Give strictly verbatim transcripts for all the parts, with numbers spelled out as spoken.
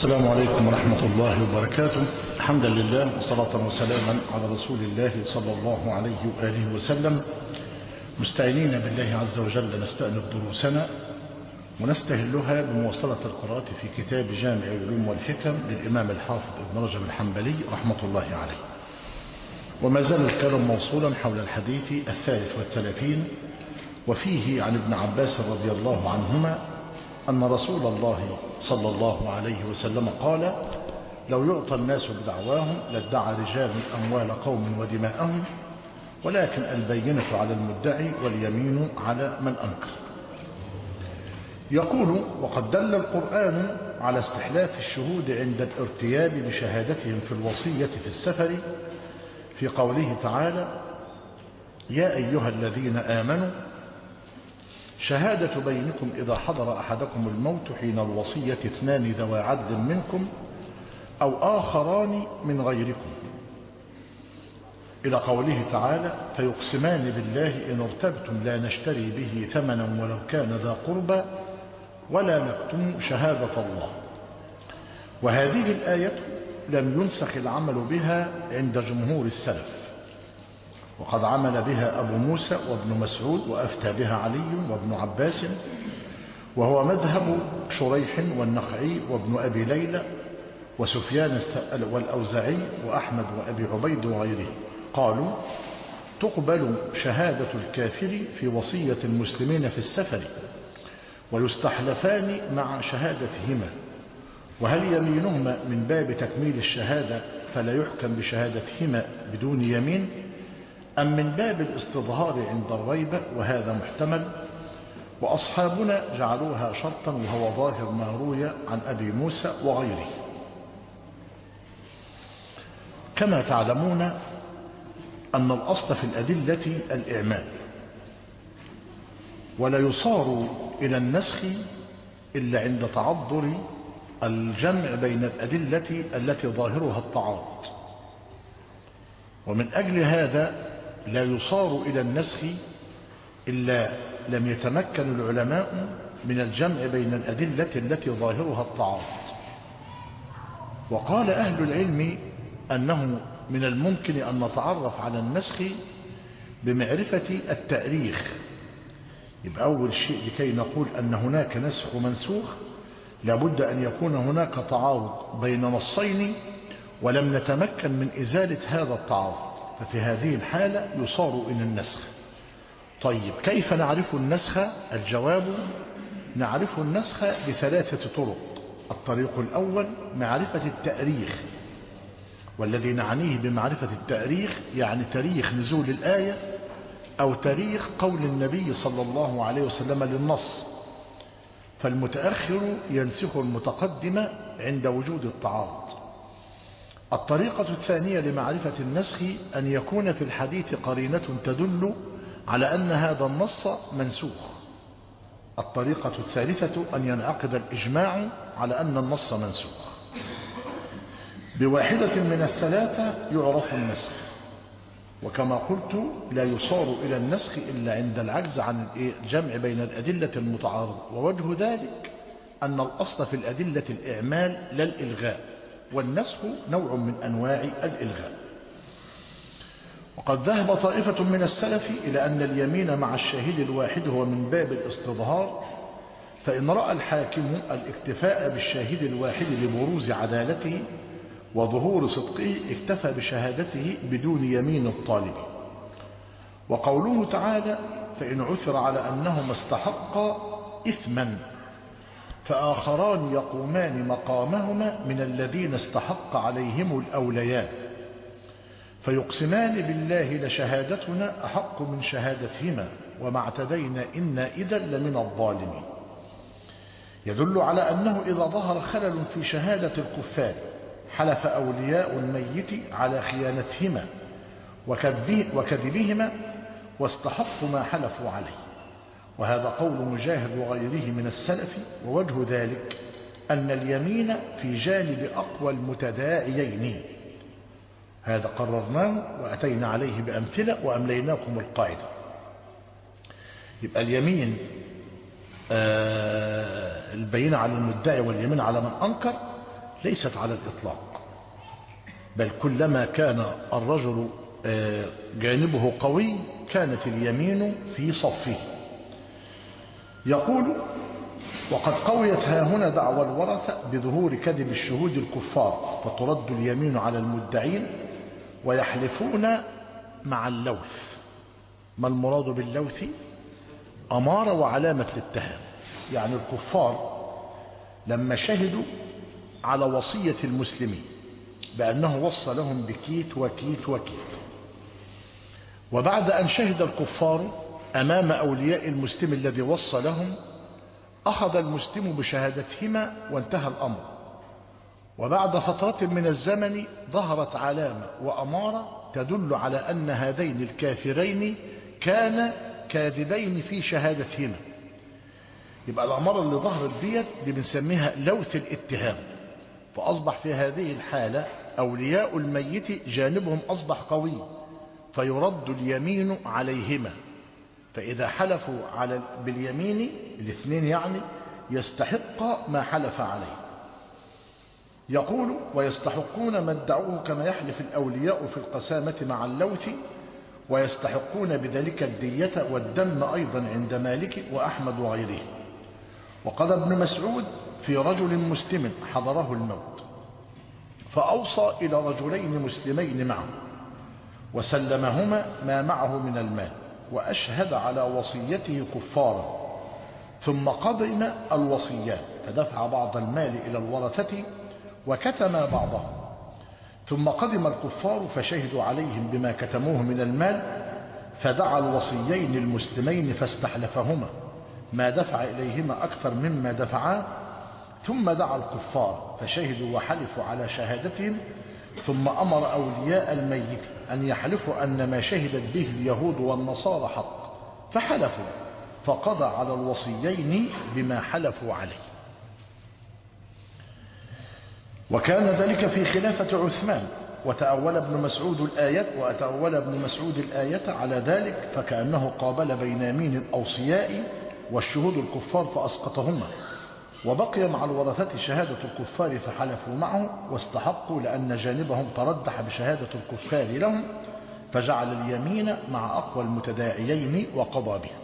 السلام عليكم ورحمة الله وبركاته. حمدا لله وصلاة وسلاما على رسول الله صلى الله عليه وآله وسلم، مستعينين بالله عز وجل نستأنف دروسنا ونستهلها بمواصلة القراءة في كتاب جامع العلوم والحكم للإمام الحافظ ابن رجب الحنبلي رحمة الله عليه. وما زال الكلام موصولا حول الحديث الثالث والثلاثين، وفيه عن ابن عباس رضي الله عنهما أن رسول الله صلى الله عليه وسلم قال: لو يعطى الناس بدعواهم لادعى رجال أموال قوم ودماءهم، ولكن البينة على المدعي واليمين على من أنكر. يقول: وقد دل القرآن على استحلاف الشهود عند الارتياب بشهادتهم في الوصية في السفر في قوله تعالى: يا أيها الذين آمنوا شهادة بينكم إذا حضر أحدكم الموت حين الوصية اثنان ذوى عدل منكم أو آخران من غيركم، إلى قوله تعالى: فيقسمان بالله إن ارتبتم لا نشتري به ثمنا ولو كان ذا قربى ولا نكتم شهادة الله. وهذه الآية لم ينسخ العمل بها عند جمهور السلف، وقد عمل بها أبو موسى وابن مسعود، وأفتى بها علي وابن عباس، وهو مذهب شريح والنخعي وابن أبي ليلى وسفيان والأوزعي وأحمد وأبي عبيد وغيره. قالوا: تقبل شهادة الكافر في وصية المسلمين في السفر، ويستحلفان مع شهادتهما، وهل يمينهما من باب تكميل الشهادة فلا يحكم بشهادتهما بدون يمين، أم من باب الاستظهار عند الريبة؟ وهذا محتمل، وأصحابنا جعلوها شرطا، وهو ظاهر ما روي عن أبي موسى وغيره. كما تعلمون أن الأصل في الأدلة الإعمال، ولا يصار إلى النسخ إلا عند تعذر الجمع بين الأدلة التي ظاهرها التعارض. ومن أجل هذا لا يصار إلى النسخ إلا لم يتمكن العلماء من الجمع بين الأدلة التي ظاهرها التعارض. وقال أهل العلم أنه من الممكن أن نتعرف على النسخ بمعرفة التأريخ. يبقى أول شيء لكي نقول أن هناك نسخ ومنسوخ لابد أن يكون هناك تعارض بين نصين ولم نتمكن من إزالة هذا التعارض، ففي هذه الحالة يصار إلى النسخ. طيب، كيف نعرف النسخ؟ الجواب: نعرف النسخ بثلاثة طرق. الطريق الأول معرفة التأريخ، والذي نعنيه بمعرفة التأريخ يعني تاريخ نزول الآية أو تاريخ قول النبي صلى الله عليه وسلم للنص، فالمتأخر ينسخ المتقدم عند وجود التعارض. الطريقة الثانية لمعرفة النسخ أن يكون في الحديث قرينة تدل على أن هذا النص منسوخ. الطريقة الثالثة أن ينعقد الإجماع على أن النص منسوخ. بواحدة من الثلاثة يعرف النسخ، وكما قلت لا يصار إلى النسخ إلا عند العجز عن الجمع بين الأدلة المتعارضة. ووجه ذلك أن الأصل في الأدلة الإعمال لا الإلغاء، والنسخ نوع من أنواع الإلغاء. وقد ذهب طائفة من السلف إلى أن اليمين مع الشاهد الواحد هو من باب الاستظهار، فإن رأى الحاكم الاكتفاء بالشاهد الواحد لبروز عدالته وظهور صدقه اكتفى بشهادته بدون يمين الطالب. وقوله تعالى: فإن عثر على أنهما استحقا إثما فآخران يقومان مقامهما من الذين استحق عليهم الأوليان فيقسمان بالله لشهادتنا أحق من شهادتهما وما اعتدينا إنا إذا لمن الظالمين. يدل على أنه إذا ظهر خلل في شهادة الكفار حلف أولياء الميت على خيانتهما وكذبهما واستحقوا ما حلفوا عليه. وهذا قول مجاهد وغيره من السلف. ووجه ذلك أن اليمين في جانب أقوى المتداعيين. هذا قررناه وأتينا عليه بأمثلة وأمليناكم القاعدة. يبقى اليمين آه البينة على المدعي واليمين على من أنكر ليست على الإطلاق، بل كلما كان الرجل جانبه قوي كانت اليمين في صفه. يقول: وقد قويت هاهنا دعوى الورثة بظهور كذب الشهود الكفار، فترد اليمين على المدعين ويحلفون مع اللوث. ما المراد باللوث؟ أمارة وعلامة الاتهام. يعني الكفار لما شهدوا على وصية المسلمين بأنه وصى لهم بكيت وكيت وكيت، وبعد أن شهد الكفار أمام أولياء المسلم الذي وصى لهم، أخذ المسلم بشهادتهما وانتهى الأمر. وبعد فترة من الزمن ظهرت علامة وأمارة تدل على أن هذين الكافرين كان كاذبين في شهادتهما. يبقى الأمارة اللي ظهرت ديت دي بنسميها لوث الاتهام. فأصبح في هذه الحالة أولياء الميت جانبهم أصبح قوي، فيرد اليمين عليهما. فإذا حلفوا على باليمين الاثنين يعني يستحق ما حلف عليه. يقول: ويستحقون ما ادعوه كما يحلف الأولياء في القسامة مع اللوث، ويستحقون بذلك الدية والدم أيضا عند مالك وأحمد وغيره. وقال ابن مسعود في رجل مسلم حضره الموت فأوصى إلى رجلين مسلمين معه وسلمهما ما معه من المال، وأشهد على وصيته كفارا، ثم قدم الوصيات فدفع بعض المال إلى الورثة وكتم بعضه، ثم قدم الكفار فشهدوا عليهم بما كتموه من المال، فدعا الوصيين المسلمين فاستحلفهما ما دفع إليهما أكثر مما دفعاه، ثم دعا الكفار فشهدوا وحلفوا على شهادتهم، ثم أمر أولياء الميت أن يحلفوا أن ما شهدت به اليهود والنصارى حق، فحلفوا فقضى على الوصيين بما حلفوا عليه. وكان ذلك في خلافة عثمان، وتأول ابن مسعود الآية وتأول ابن مسعود الآية على ذلك، فكأنه قابل بين يمين الأوصياء والشهود الكفار فأسقطهما، وبقي مع الورثة شهادة الكفار فحلفوا معه واستحقوا، لأن جانبهم تردح بشهادة الكفار لهم، فجعل اليمين مع أقوى المتداعيين وقضى به.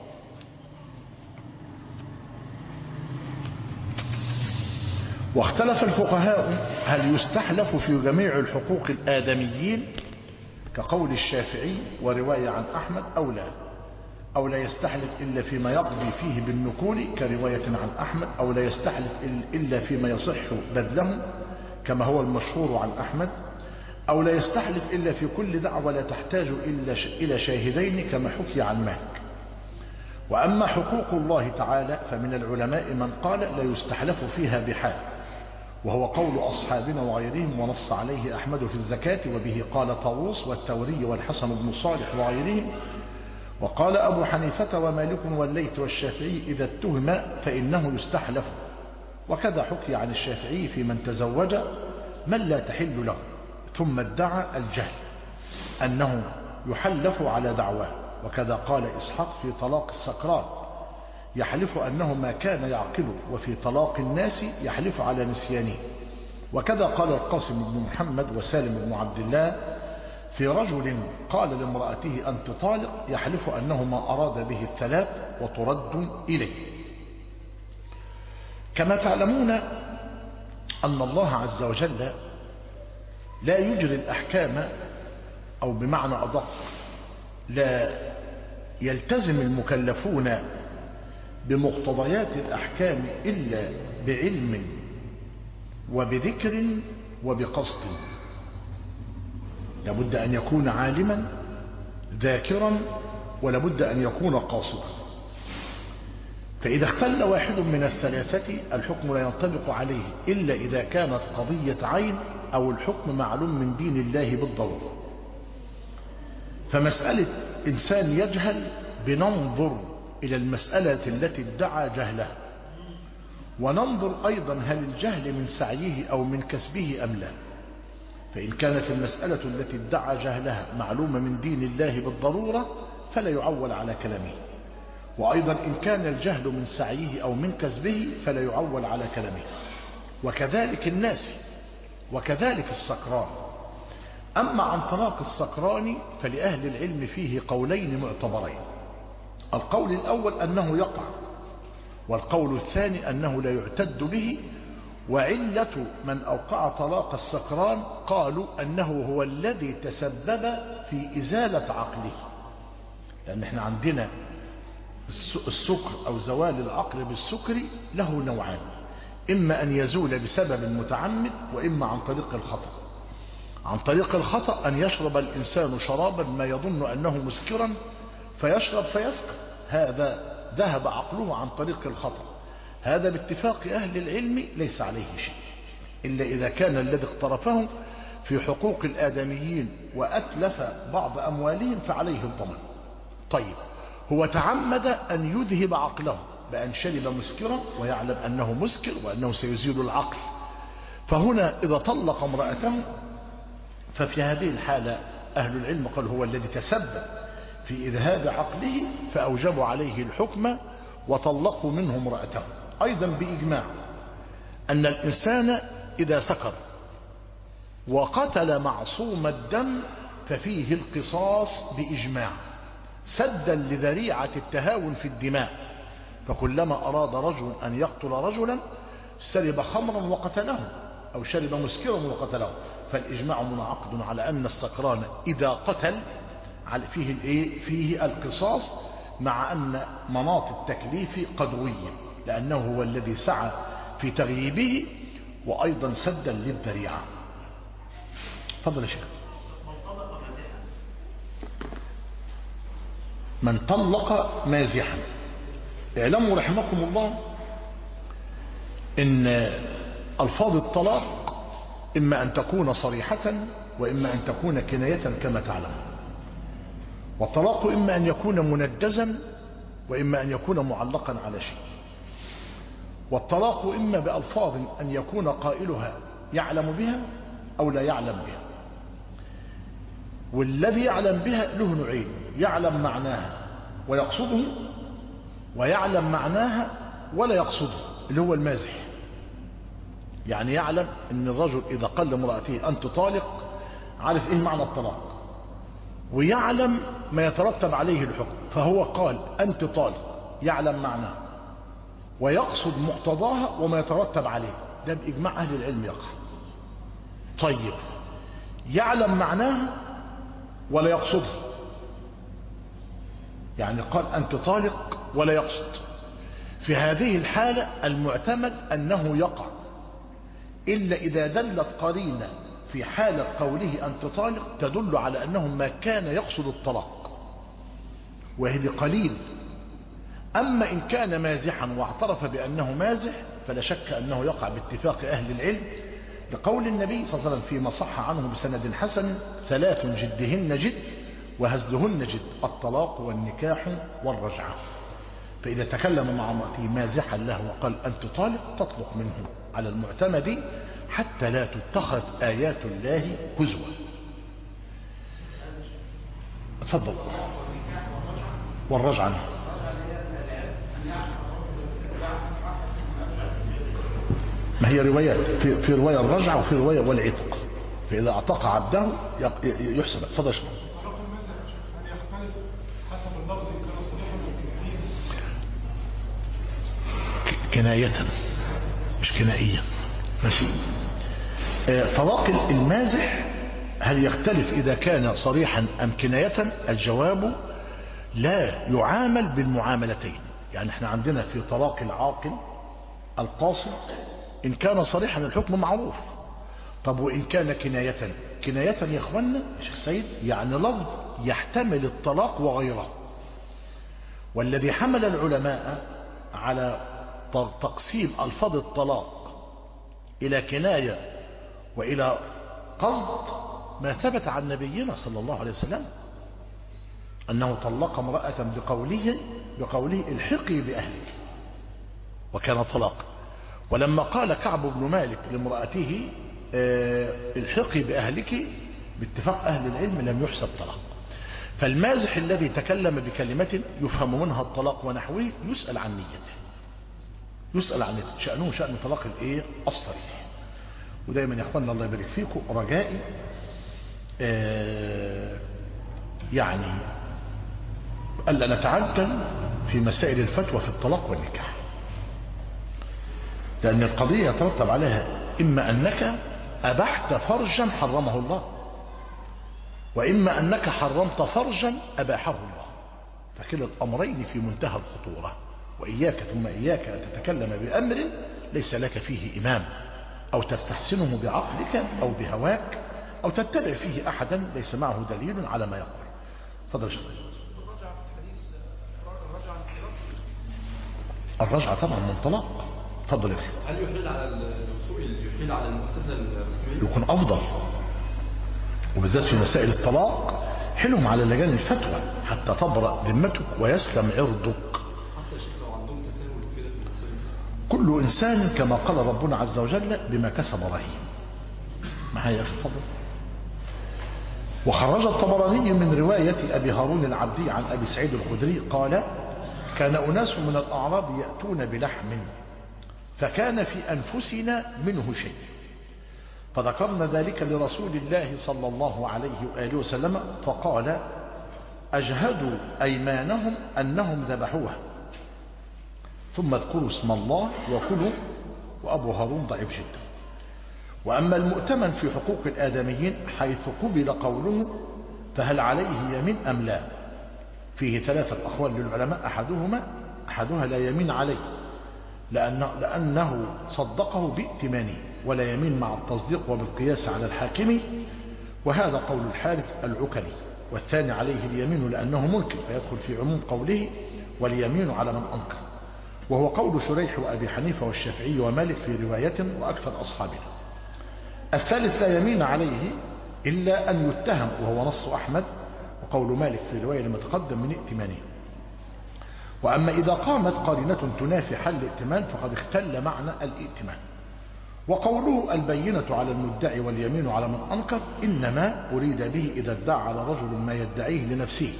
واختلف الفقهاء هل يستحلف في جميع الحقوق الآدميين كقول الشافعي ورواية عن أحمد أو لا، أو لا يستحلف إلا فيما يقضي فيه بالنكول كرواية عن أحمد، أو لا يستحلف إلا فيما يصح بذله كما هو المشهور عن أحمد، أو لا يستحلف إلا في كل دعوة لا تحتاج إلا إلى شاهدين كما حكي عن مالك. وأما حقوق الله تعالى فمن العلماء من قال لا يستحلف فيها بحال، وهو قول أصحابنا وغيرهم، ونص عليه أحمد في الزكاة، وبه قال طاووس والثوري والحسن بن صالح وغيرهم. وقال أبو حنيفة ومالك والليث والشافعي إذا اتهم فإنه يستحلف، وكذا حكي عن الشافعي في من تزوج من لا تحل له ثم ادعى الجهل أنه يحلف على دعواه، وكذا قال إسحاق في طلاق السكران يحلف أنه ما كان يعقله، وفي طلاق الناس يحلف على نسيانه، وكذا قال القاسم بن محمد وسالم بن عبد الله في رجل قال لامرأته أنت طالق يحلف أنه ما أراد به الثلاث وترد إليه. كما تعلمون أن الله عز وجل لا يجري الأحكام، أو بمعنى أدق لا يلتزم المكلفون بمقتضيات الأحكام إلا بعلم وبذكر وبقصد. لابد أن يكون عالما ذاكرا، ولابد أن يكون قاصدا. فإذا اختل واحد من الثلاثة الحكم لا ينطبق عليه إلا إذا كانت قضية عين أو الحكم معلوم من دين الله بالضرورة. فمسألة إنسان يجهل بننظر إلى المسألة التي ادعى جهلها، وننظر أيضا هل الجهل من سعيه أو من كسبه أم لا. فإن كانت المسألة التي ادعى جهلها معلومة من دين الله بالضرورة فلا يعول على كلامه، وأيضا إن كان الجهل من سعيه أو من كسبه فلا يعول على كلامه. وكذلك الناس وكذلك السكران. أما عن طلاق السكران فلأهل العلم فيه قولين معتبرين. القول الأول أنه يقع، والقول الثاني أنه لا يعتد به. وعلة من أوقع طلاق السكران قالوا أنه هو الذي تسبب في إزالة عقله، لأن احنا عندنا السكر أو زوال العقل بالسكر له نوعان، إما أن يزول بسبب متعمد وإما عن طريق الخطأ. عن طريق الخطأ أن يشرب الإنسان شرابا ما يظن أنه مسكرا فيشرب فيسكر، هذا ذهب عقله عن طريق الخطأ. هذا باتفاق أهل العلم ليس عليه شيء، إلا إذا كان الذي اقترفه في حقوق الآدميين وأتلف بعض أموالهم فعليه الضمان. طيب، هو تعمد أن يذهب عقله بأن شرب مسكرا ويعلم أنه مسكر وأنه سيزيل العقل، فهنا إذا طلق امرأته ففي هذه الحالة أهل العلم قال هو الذي تسبب في إذهاب عقله فأوجبوا عليه الحكم وطلقوا منه امرأته. أيضا بإجماع أن الإنسان إذا سكر وقتل معصوم الدم ففيه القصاص بإجماع، سدا لذريعة التهاون في الدماء. فكلما أراد رجل أن يقتل رجلا شرب خمرا وقتله أو شرب مسكرا وقتله، فالإجماع منعقد على أن السكران إذا قتل فيه الإيه؟ فيه القصاص، مع أن مناط التكليف قدوية، لأنه هو الذي سعى في تغييبه وأيضا سدا للذريعة. تفضل يا شيخ. من طلق مازحا، اعلموا رحمكم الله إن ألفاظ الطلاق إما أن تكون صريحة وإما أن تكون كناية كما تعلم. والطلاق إما أن يكون منجزا وإما أن يكون معلقا على شيء. والطلاق إما بألفاظ أن يكون قائلها يعلم بها أو لا يعلم بها، والذي يعلم بها له نوعين: يعلم معناها ويقصده، ويعلم معناها ولا يقصده، اللي هو المازح. يعني يعلم ان الرجل اذا قال لامرأته انت طالق عارف ايه معنى الطلاق، ويعلم ما يترتب عليه الحكم، فهو قال انت طالق، يعلم معناها ويقصد مقتضاها وما يترتب عليه، ده باجماع اهل العلم يقع. طيب، يعلم معناها ولا يقصدها، يعني قال انت طالق ولا يقصد، في هذه الحالة المعتمد انه يقع، إلا إذا دلت قرينة في حالة قوله أنت طالق تدل على أنه ما كان يقصد الطلاق، وهذه قليل. أما إن كان مازحا واعترف بأنه مازح فلا شك أنه يقع باتفاق أهل العلم، لقول النبي صلى الله عليه وسلم فيما صح عنه بسند حسن: ثلاث جدهن جد وهزلهن جد، الطلاق والنكاح والرجعة. فإذا تكلم مع امرأته مازحا له وقال أنت طالق تطلق منه على المعتمد حتى لا تتخذ آيات الله هزوا. تفضل. والرجعة ما هي روايات، في, في رواية الرجعة وفي رواية والعتق، فإذا اعتق عبده يحسب. تفضل. كناية مش كنائية. ماشي. آه طلاق المازح هل يختلف إذا كان صريحا أم كناية؟ الجواب لا يعامل بالمعاملتين. يعني احنا عندنا في طلاق العاقل القاصد إن كان صريحا الحكم معروف. طب وإن كان كناية؟ كناية يا اخوانا شيخ سيد يعني لفظ يحتمل الطلاق وغيره. والذي حمل العلماء على تقسيم ألفاظ الطلاق إلى كناية وإلى قصد ما ثبت عن نبينا صلى الله عليه وسلم أنه طلق امرأة بقوله بقوله الحقي بأهلك، وكان طلاق. ولما قال كعب بن مالك لامرأته الحقي بأهلك باتفاق أهل العلم لم يحسب طلاق. فالمازح الذي تكلم بكلمة يفهم منها الطلاق ونحوه يسأل عن نيته، يسأل عن نيته، شأنه شأن طلاق الايه الصريح. ودايما يا اخوانا الله يبارك فيكم رجائي آه يعني ألا نتعجل في مسائل الفتوى في الطلاق والنكاح، لأن القضية يترتب عليها إما أنك أبحت فرجا حرمه الله، وإما أنك حرمت فرجا أباحه الله، فكلا الأمرين في منتهى الخطورة. وإياك ثم إياك أن تتكلم بأمر ليس لك فيه إمام، أو تستحسنه بعقلك أو بهواك، أو تتبع فيه أحدا ليس معه دليل على ما يقول. تفضل شيخ. الرجعة طبعا من طلاق. تفضل يا اخي. هل يحيل على الوصول يحيل على المؤسسة الرسمية؟ يكون أفضل، وبالذات في مسائل الطلاق حلهم على لجان الفتوى حتى تبرأ ذمتك ويسلم عرضك. حتى شيخ لو عندهم تساهل كده في المسائل. كل إنسان كما قال ربنا عز وجل بما كسب رهين. معايا يا أخي تفضل. وخرج الطبراني من رواية أبي هارون العبدي عن أبي سعيد الخدري قال: كان أناس من الأعراب يأتون بلحم فكان في أنفسنا منه شيء، فذكرنا ذلك لرسول الله صلى الله عليه وآله وسلم فقال: أجهدوا أيمانهم أنهم ذبحوها ثم اذكروا اسم الله وكلوا. وأبو هارون ضعيف جدا. وأما المؤتمن في حقوق الآدميين حيث قبل قوله فهل عليه يمين أم لا، فيه ثلاثة أقوال للعلماء، أحدهما أحدها لا يمين عليه لأنه, لأنه صدقه بائتمانه، ولا يمين مع التصديق وبالقياس على الحاكم، وهذا قول الحارث العكلي. والثاني عليه اليمين لأنه منكر فيدخل في عموم قوله واليمين على من أنكر، وهو قول شريح وأبي حنيفة والشافعي ومالك في رواية وأكثر أصحابنا. الثالث لا يمين عليه إلا أن يتهم، وهو نص أحمد وقول مالك في رواية لما تقدم من ائتمانه. وأما إذا قامت قرينة تنافي حل الائتمان فقد اختل معنى الائتمان. وقوله البينة على المدعي واليمين على من أنكر إنما أريد به إذا ادعى على رجل ما يدعيه لنفسه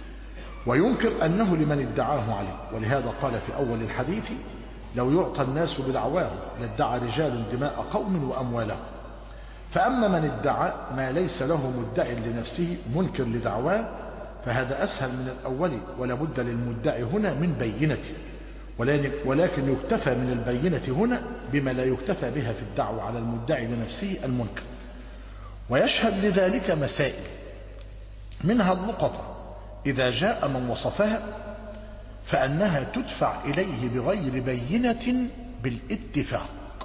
وينكر أنه لمن ادعاه عليه، ولهذا قال في أول الحديث: لو يعطى الناس بدعواه لادعى رجال دماء قوم وأموالهم. فأما من ادعى ما ليس له مدعي لنفسه منكر لدعواه فهذا أسهل من الأول، ولا بد للمدعي هنا من بينته، ولكن يكتفى من البينة هنا بما لا يكتفى بها في الدعوة على المدعي لنفسه المنكر. ويشهد لذلك مسائل، منها اللقطة إذا جاء من وصفها فأنها تدفع إليه بغير بينة بالاتفاق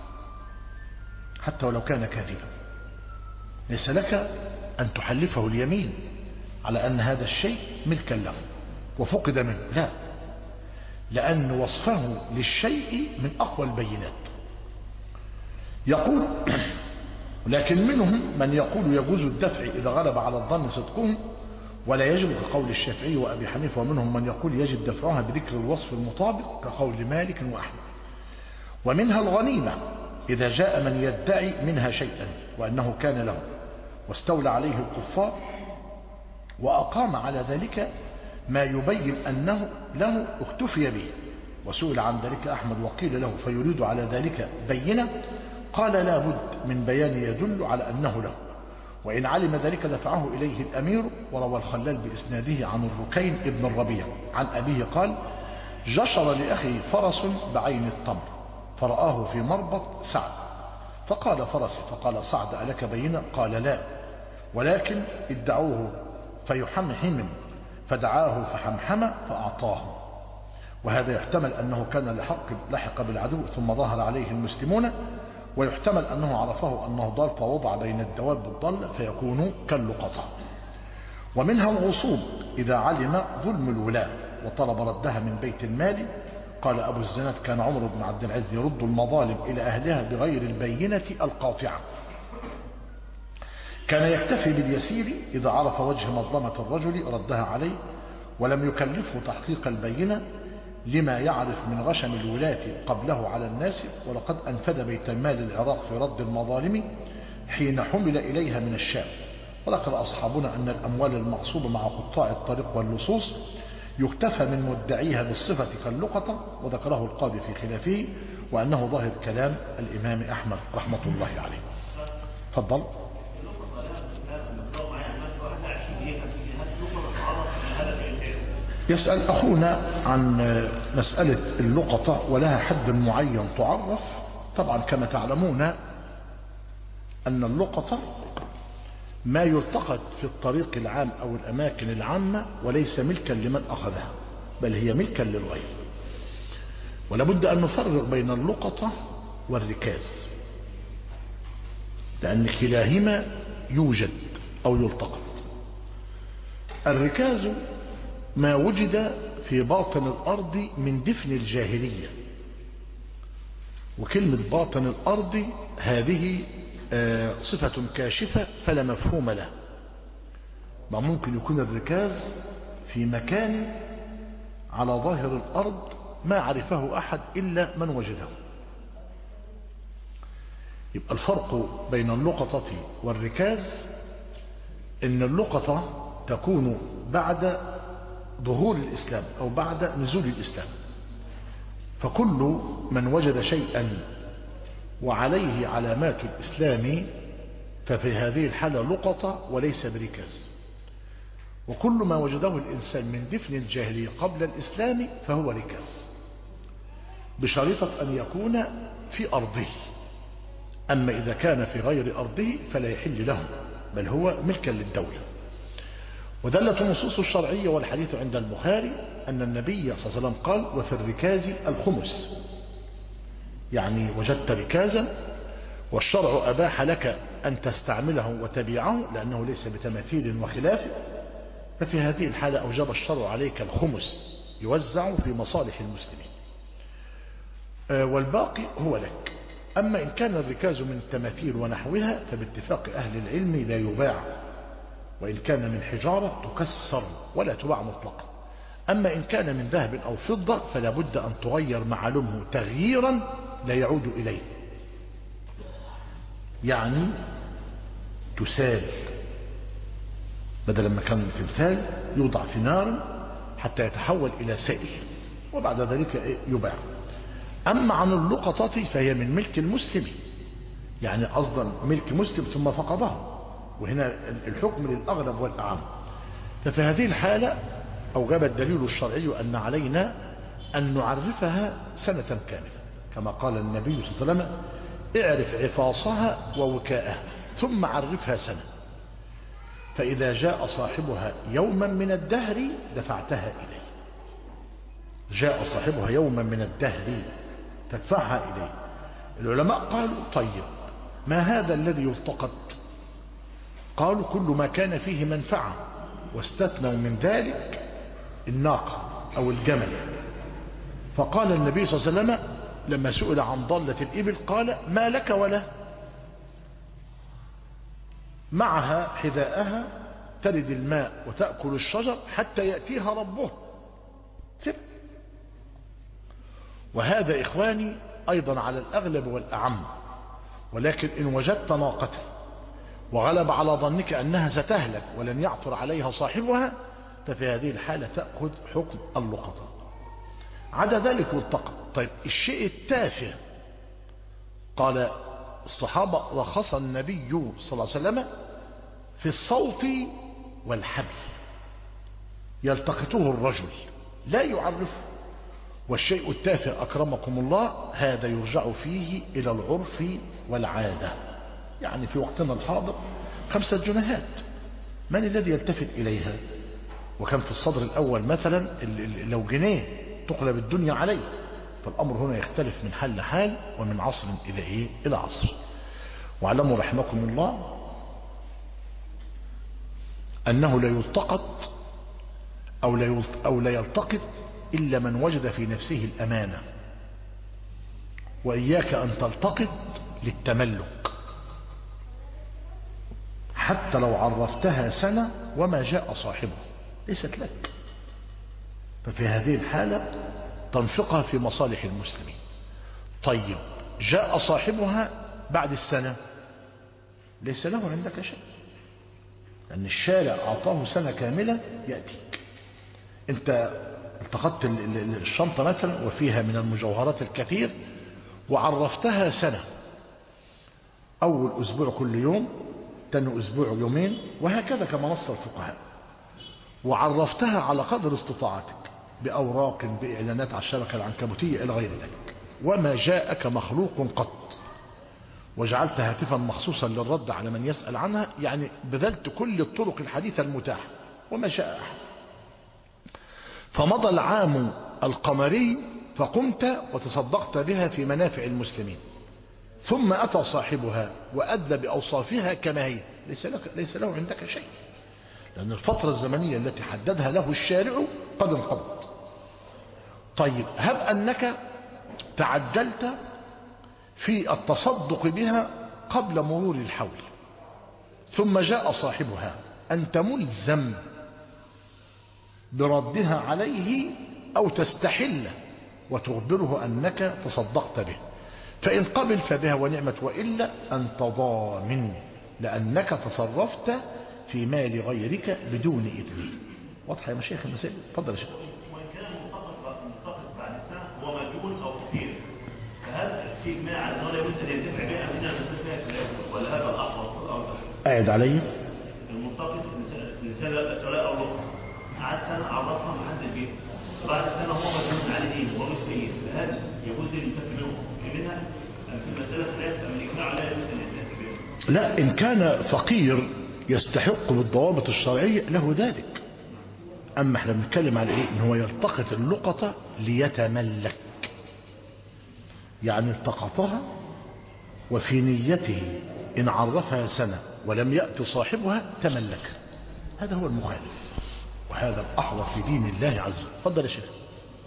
حتى ولو كان كاذبا، ليس لك أن تحلفه اليمين على أن هذا الشيء ملكا له وفقد منه، لا، لأن وصفه للشيء من أقوى البينات. يقول: لكن منهم من يقول يجوز الدفع إذا غلب على الظن صدقهم ولا يجب كقول الشافعي وأبي حنيفة، ومنهم من يقول يجب دفعها بذكر الوصف المطابق كقول مالك وأحمد. ومنها الغنيمة إذا جاء من يدعي منها شيئا وأنه كان له واستولى عليه الكفار وأقام على ذلك ما يبين أنه له اكتفي به، وسئل عن ذلك أحمد وقيل له فيريد على ذلك بينة، قال لا بد من بيان يدل على أنه له، وإن علم ذلك دفعه إليه الأمير. وروى الخلال بإسناده عن الركين ابن الربيع عن أبيه قال: جشر لأخي فرس بعين التمر فرآه في مربط سعد فقال فرسي، فقال سعد: ألك بينة؟ قال لا، ولكن ادعوه فيحمحم فدعاه فحمحم فأعطاه. وهذا يحتمل أنه كان لحق لحق بالعدو ثم ظهر عليه المسلمون، ويحتمل أنه عرفه أنه ضال فوضع بين الدواب الضال فيكون كاللقطة. ومنها الغصوب إذا علم ظلم الولاة وطلب ردها من بيت المال. قال أبو الزناد: كان عمر بن عبد العزيز يرد المظالم إلى أهلها بغير البينة القاطعة، كان يكتفي باليسير إذا عرف وجه مظلمة الرجل ردها عليه ولم يكلفه تحقيق البينة لما يعرف من غشم الولاة قبله على الناس. ولقد أنفذ بيت المال العراق في رد المظالم حين حمل إليها من الشام. وذكر أصحابنا أن الأموال المغصوبة مع قطاع الطريق واللصوص يكتفى من مدعيها بالصفة كاللقطة، وذكره القاضي في خلافه وأنه ظاهر كلام الإمام أحمد رحمة الله عليه. تفضل. يسأل أخونا عن مسألة اللقطة ولها حد معين تعرف. طبعا كما تعلمون أن اللقطة ما يلتقط في الطريق العام أو الأماكن العامة وليس ملكا لمن أخذها، بل هي ملكا للغير. ولابد أن نفرق بين اللقطة والركاز، لأن كلاهما يوجد أو يلتقط. الركاز ما وجد في باطن الأرض من دفن الجاهلية، وكلمة باطن الأرض هذه صفة كاشفة فلا مفهوم له. ما ممكن يكون الركاز في مكان على ظاهر الأرض ما عرفه أحد إلا من وجده. يبقى الفرق بين اللقطة والركاز إن اللقطة تكون بعد ظهور الإسلام أو بعد نزول الإسلام، فكل من وجد شيئا وعليه علامات الإسلام ففي هذه الحالة لقطة وليس بركاز. وكل ما وجده الإنسان من دفن الجاهلية قبل الإسلام فهو ركاز، بشريطة أن يكون في أرضه. أما إذا كان في غير أرضه فلا يحل له، بل هو ملكا للدولة. ودلت النصوص الشرعية والحديث عند البخاري أن النبي صلى الله عليه وسلم قال: وفي الركاز الخمس، يعني وجدت ركازا والشرع أباح لك أن تستعمله وتبيعه لأنه ليس بتماثيل وخلافه، ففي هذه الحالة أوجب الشرع عليك الخمس يوزع في مصالح المسلمين، والباقي هو لك. أما إن كان الركاز من التماثيل ونحوها فباتفاق أهل العلم لا يباع، وإن كان من حجارة تكسر ولا تباع مطلقا. أما إن كان من ذهب أو فضة فلا بد أن تغير معلومه تغييرا لا يعود إليه، يعني تسال، بدل ما كان تمثال يوضع في نار حتى يتحول إلى سائل وبعد ذلك يباع. أما عن اللقطة فهي من ملك المسلم، يعني أصلا ملك مسلم ثم فقده، وهنا الحكم للأغلب والأعم. ففي هذه الحالة أوجب الدليل الشرعي أن علينا أن نعرفها سنة كاملة، كما قال النبي صلى الله عليه وسلم: اعرف عفاصها ووكاءها ثم عرفها سنة، فإذا جاء صاحبها يوما من الدهر دفعتها إليه. جاء صاحبها يوما من الدهر تدفعها إليه. العلماء قالوا: طيب ما هذا الذي يلتقط؟ قالوا: كل ما كان فيه منفعة، واستثنوا من ذلك الناقة أو الجمل. فقال النبي صلى الله عليه وسلم لما سئل عن ضالة الإبل قال: ما لك ولا؟ معها حذاءها ترد الماء وتأكل الشجر حتى يأتيها ربه. سب. وهذا إخواني أيضا على الأغلب والأعم. ولكن إن وجدت ناقة وغلب على ظنك أنها ستهلك ولن يعثر عليها صاحبها ففي هذه الحالة تأخذ حكم اللقطة. عدا ذلك التقط. طيب الشيء التافه، قال الصحابة: رخص النبي صلى الله عليه وسلم في الصوت والحبل، يلتقطه الرجل لا يعرفه. والشيء التافه أكرمكم الله هذا يرجع فيه إلى العرف والعادة. يعني في وقتنا الحاضر خمسة جنيهات من الذي يلتفت إليها؟ وكان في الصدر الأول مثلا لو جنيه تقلب الدنيا عليه. فالأمر هنا يختلف من حال لحال ومن عصر إلى إيه؟ إلى عصر. واعلموا رحمكم الله أنه لا يلتقط أو لا أو لا يلتقط إلا من وجد في نفسه الأمانة. وإياك أن تلتقط للتملك حتى لو عرفتها سنة وما جاء صاحبه ليست لك. ففي هذه الحالة تنفقها في مصالح المسلمين. طيب جاء صاحبها بعد السنة ليس له عندك شيء، لأن الشارع أعطاه سنة كاملة يأتيك. أنت التقطت الشنطة مثلا وفيها من المجوهرات الكثير وعرفتها سنة، أول أسبوع كل يوم، تاني أسبوع يومين، وهكذا كما نص الفقهاء. وعرفتها على قدر استطاعتك بأوراق، بإعلانات على الشبكة العنكبوتية إلى غير ذلك. وما جاءك مخلوق قط، وجعلت هاتفا مخصوصا للرد على من يسأل عنها، يعني بذلت كل الطرق الحديثة المتاحة وما شاء أحد. فمضى العام القمري فقمت وتصدقت بها في منافع المسلمين، ثم أتى صاحبها وأدى بأوصافها كما هي، ليس, لك ليس له عندك شيء، لأن الفترة الزمنية التي حددها له الشارع قد انقضت. طيب هب أنك تعجلت في التصدق بها قبل مرور الحول، ثم جاء صاحبها، أنت ملزم بردها عليه أو تستحل وتخبره أنك تصدقت به، فإن قبل فبها ونعمت، وإلا أنت ضامن لأنك تصرفت في مال غيرك بدون إذنه. واضحة يا مشايخ المسائل؟ تفضل يا شيخ. وإن كان ملتقط بعد السنة هو مديون أو فقير، فهل في إجماع على أنه لابد أن ينتفع بها من المستثنى ولا هذا الأحوط والأرجح؟ قاعد علي الملتقط لسنة لا أو ربع، قعد سنة عرفها محدد بيها، بعد السنة هو مديون عليه دين وهو سيد، فهل يجوز الانتفاع منه منها؟ في المسألة ثلاثة من الإجماع لا يجوز أن ينتفع بها. لا، إن كان فقير يستحق بالضوابط الشرعية له ذلك. أما احنا بنتكلم على إيه؟ إن هو يلتقط اللقطة ليتملك، يعني التقطها وفي نيته إن عرفها سنة ولم يأتي صاحبها تملك، هذا هو المخالف، وهذا الأحوط في دين الله عز وجل. تفضل يا شيخ.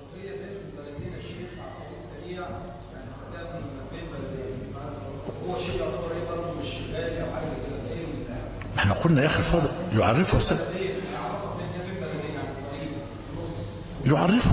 احنا قلنا يا اخي الفاضل يعرفه سنة، يعرفه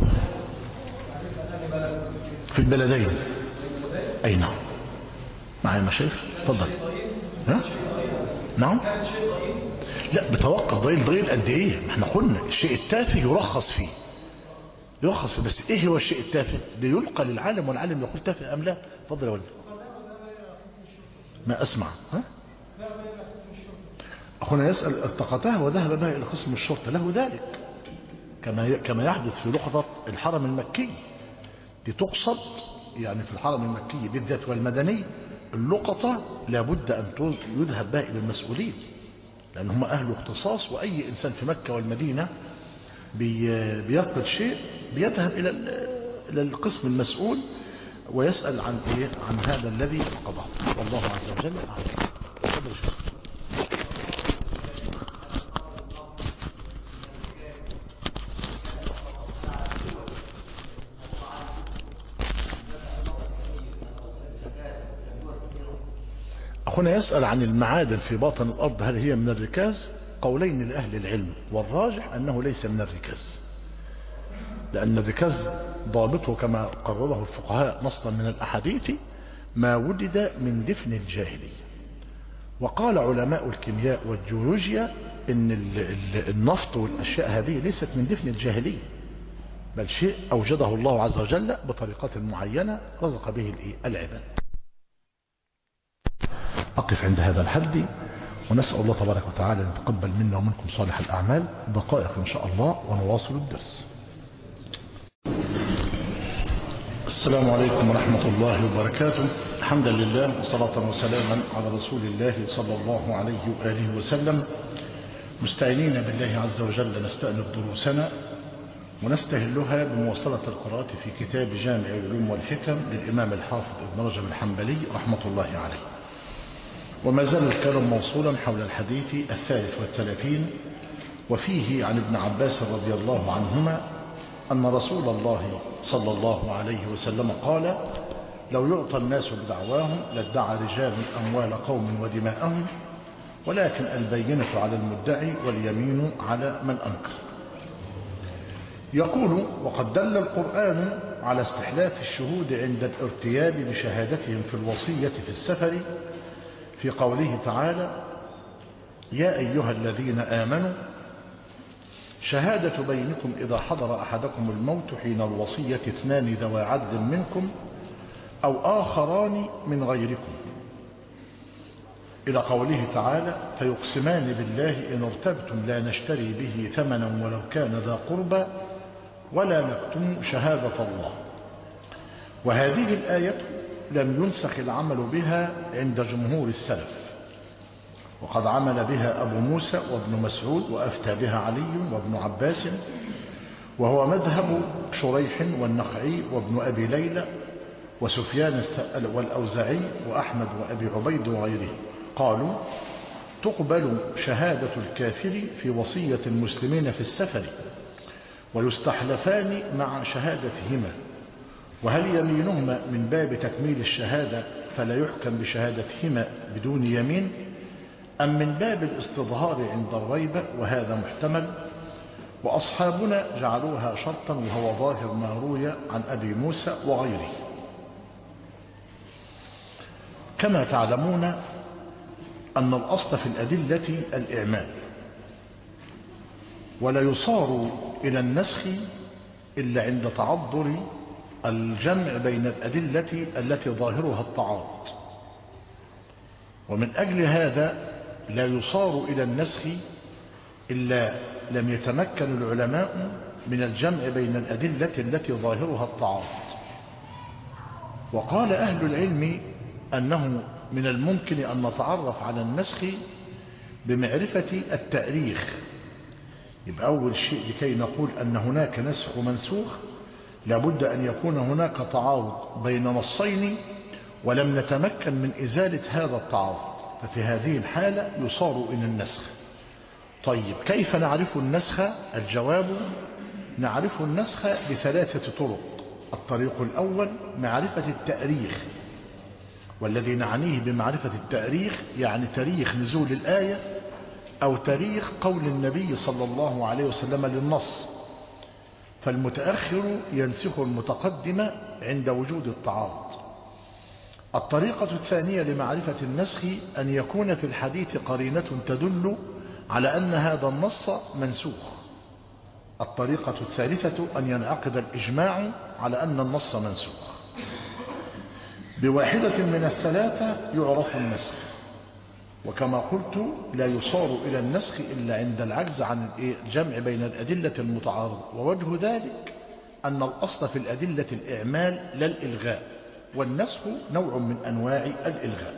في البلدين. اي نعم، معايا مشايخ؟ تفضل. ها؟ نعم. لا، بتوقف ضئيل ضئيل قد ايه؟ احنا قلنا الشيء التافه يرخص فيه، يرخص فيه، بس ايه هو الشيء التافه؟ ده يلقى للعالم والعالم يقول تافه ام لا. تفضل يا ولد. ما اسمع. ها؟ أخونا يسأل التقطها وذهب بها إلى قسم الشرطة، له ذلك، كما كما يحدث في لقطة الحرم المكي، دي تقصد يعني في الحرم المكي بالذات والمدني، اللقطة لابد أن يذهب بها إلى المسؤولين، لأن هم أهل اختصاص، وأي إنسان في مكة والمدينة بيفقد شيء بيذهب إلى إلى القسم المسؤول ويسأل عن إيه؟ عن هذا الذي فقده، والله عز وجل أعلم. أخونا يسأل عن المعادن في باطن الأرض، هل هي من الركاز؟ قولين لأهل العلم، والراجح أنه ليس من الركاز، لأن الركاز ضابطه كما قرره الفقهاء نصا من الأحاديث ما وجد من دفن الجاهلية. وقال علماء الكيمياء والجيولوجيا إن النفط والأشياء هذه ليست من دفن الجاهلية، بل شيء أوجده الله عز وجل بطريقة معينة رزق به العباد. أقف عند هذا الحد، ونسأل الله تبارك وتعالى أن يتقبل منا ومنكم صالح الأعمال. دقائق إن شاء الله ونواصل الدرس. السلام عليكم ورحمة الله وبركاته. الحمد لله وصلاة وسلاما على رسول الله صلى الله عليه وآله وسلم، مستعينين بالله عز وجل نستأنف دروسنا ونستهلها بمواصلة القراءة في كتاب جامع العلوم والحكم للإمام الحافظ ابن رجب الحنبلي رحمة الله عليه. وما زال الكلام موصولا حول الحديث الثالث والثلاثين، وفيه عن ابن عباس رضي الله عنهما أن رسول الله صلى الله عليه وسلم قال: لو يعطى الناس بدعواهم لادعى رجال أموال قوم ودماءهم، ولكن البينة على المدعي واليمين على من أنكر. يقول: وقد دل القرآن على استحلاف الشهود عند الارتياب بشهادتهم في الوصية في السفر في قوله تعالى: يا أيها الذين آمنوا شهادة بينكم إذا حضر أحدكم الموت حين الوصية اثنان ذوى عدل منكم أو آخران من غيركم. إلى قوله تعالى فيقسمان بالله إن ارتبتم لا نشتري به ثمنا ولو كان ذا قربى ولا نكتم شهادة الله. وهذه الآية لم ينسخ العمل بها عند جمهور السلف، وقد عمل بها أبو موسى وابن مسعود وأفتى بها علي وابن عباس، وهو مذهب شريح والنخعي وابن أبي ليلى وسفيان والأوزاعي وأحمد وأبي عبيد وغيره. قالوا تقبل شهادة الكافر في وصية المسلمين في السفر ويستحلفان مع شهادتهما، وهل يمينهما من باب تكميل الشهادة فلا يحكم بشهادتهما بدون يمين، أم من باب الاستظهار عند الريبة، وهذا محتمل. وأصحابنا جعلوها شرطا وهو ظاهر ما روي عن أبي موسى وغيره. كما تعلمون أن الأصل في الأدلة الإعمال، ولا يصار إلى النسخ إلا عند تعذر الجمع بين الأدلة التي ظاهرها التعارض. ومن أجل هذا لا يصار إلى النسخ إلا لم يتمكن العلماء من الجمع بين الأدلة التي ظاهرها التعارض. وقال أهل العلم أنه من الممكن أن نتعرف على النسخ بمعرفة التأريخ. يبقى أول شيء لكي نقول أن هناك نسخ ومنسوخ لابد أن يكون هناك تعارض بين نصين ولم نتمكن من إزالة هذا التعارض، ففي هذه الحالة يصار إلى النسخ. طيب كيف نعرف النسخ؟ الجواب نعرف النسخ بثلاثة طرق. الطريق الأول معرفة التأريخ، والذي نعنيه بمعرفة التأريخ يعني تاريخ نزول الآية أو تاريخ قول النبي صلى الله عليه وسلم للنص، فالمتأخر ينسخ المتقدم عند وجود التعارض. الطريقة الثانية لمعرفة النسخ أن يكون في الحديث قرينة تدل على أن هذا النص منسوخ. الطريقة الثالثة أن ينعقد الإجماع على أن النص منسوخ. بواحدة من الثلاثة يعرف النسخ، وكما قلت لا يصار إلى النسخ إلا عند العجز عن الجمع بين الأدلة المتعارضة. ووجه ذلك أن الأصل في الأدلة الإعمال لا الإلغاء، والنسخ نوع من أنواع الإلغاء.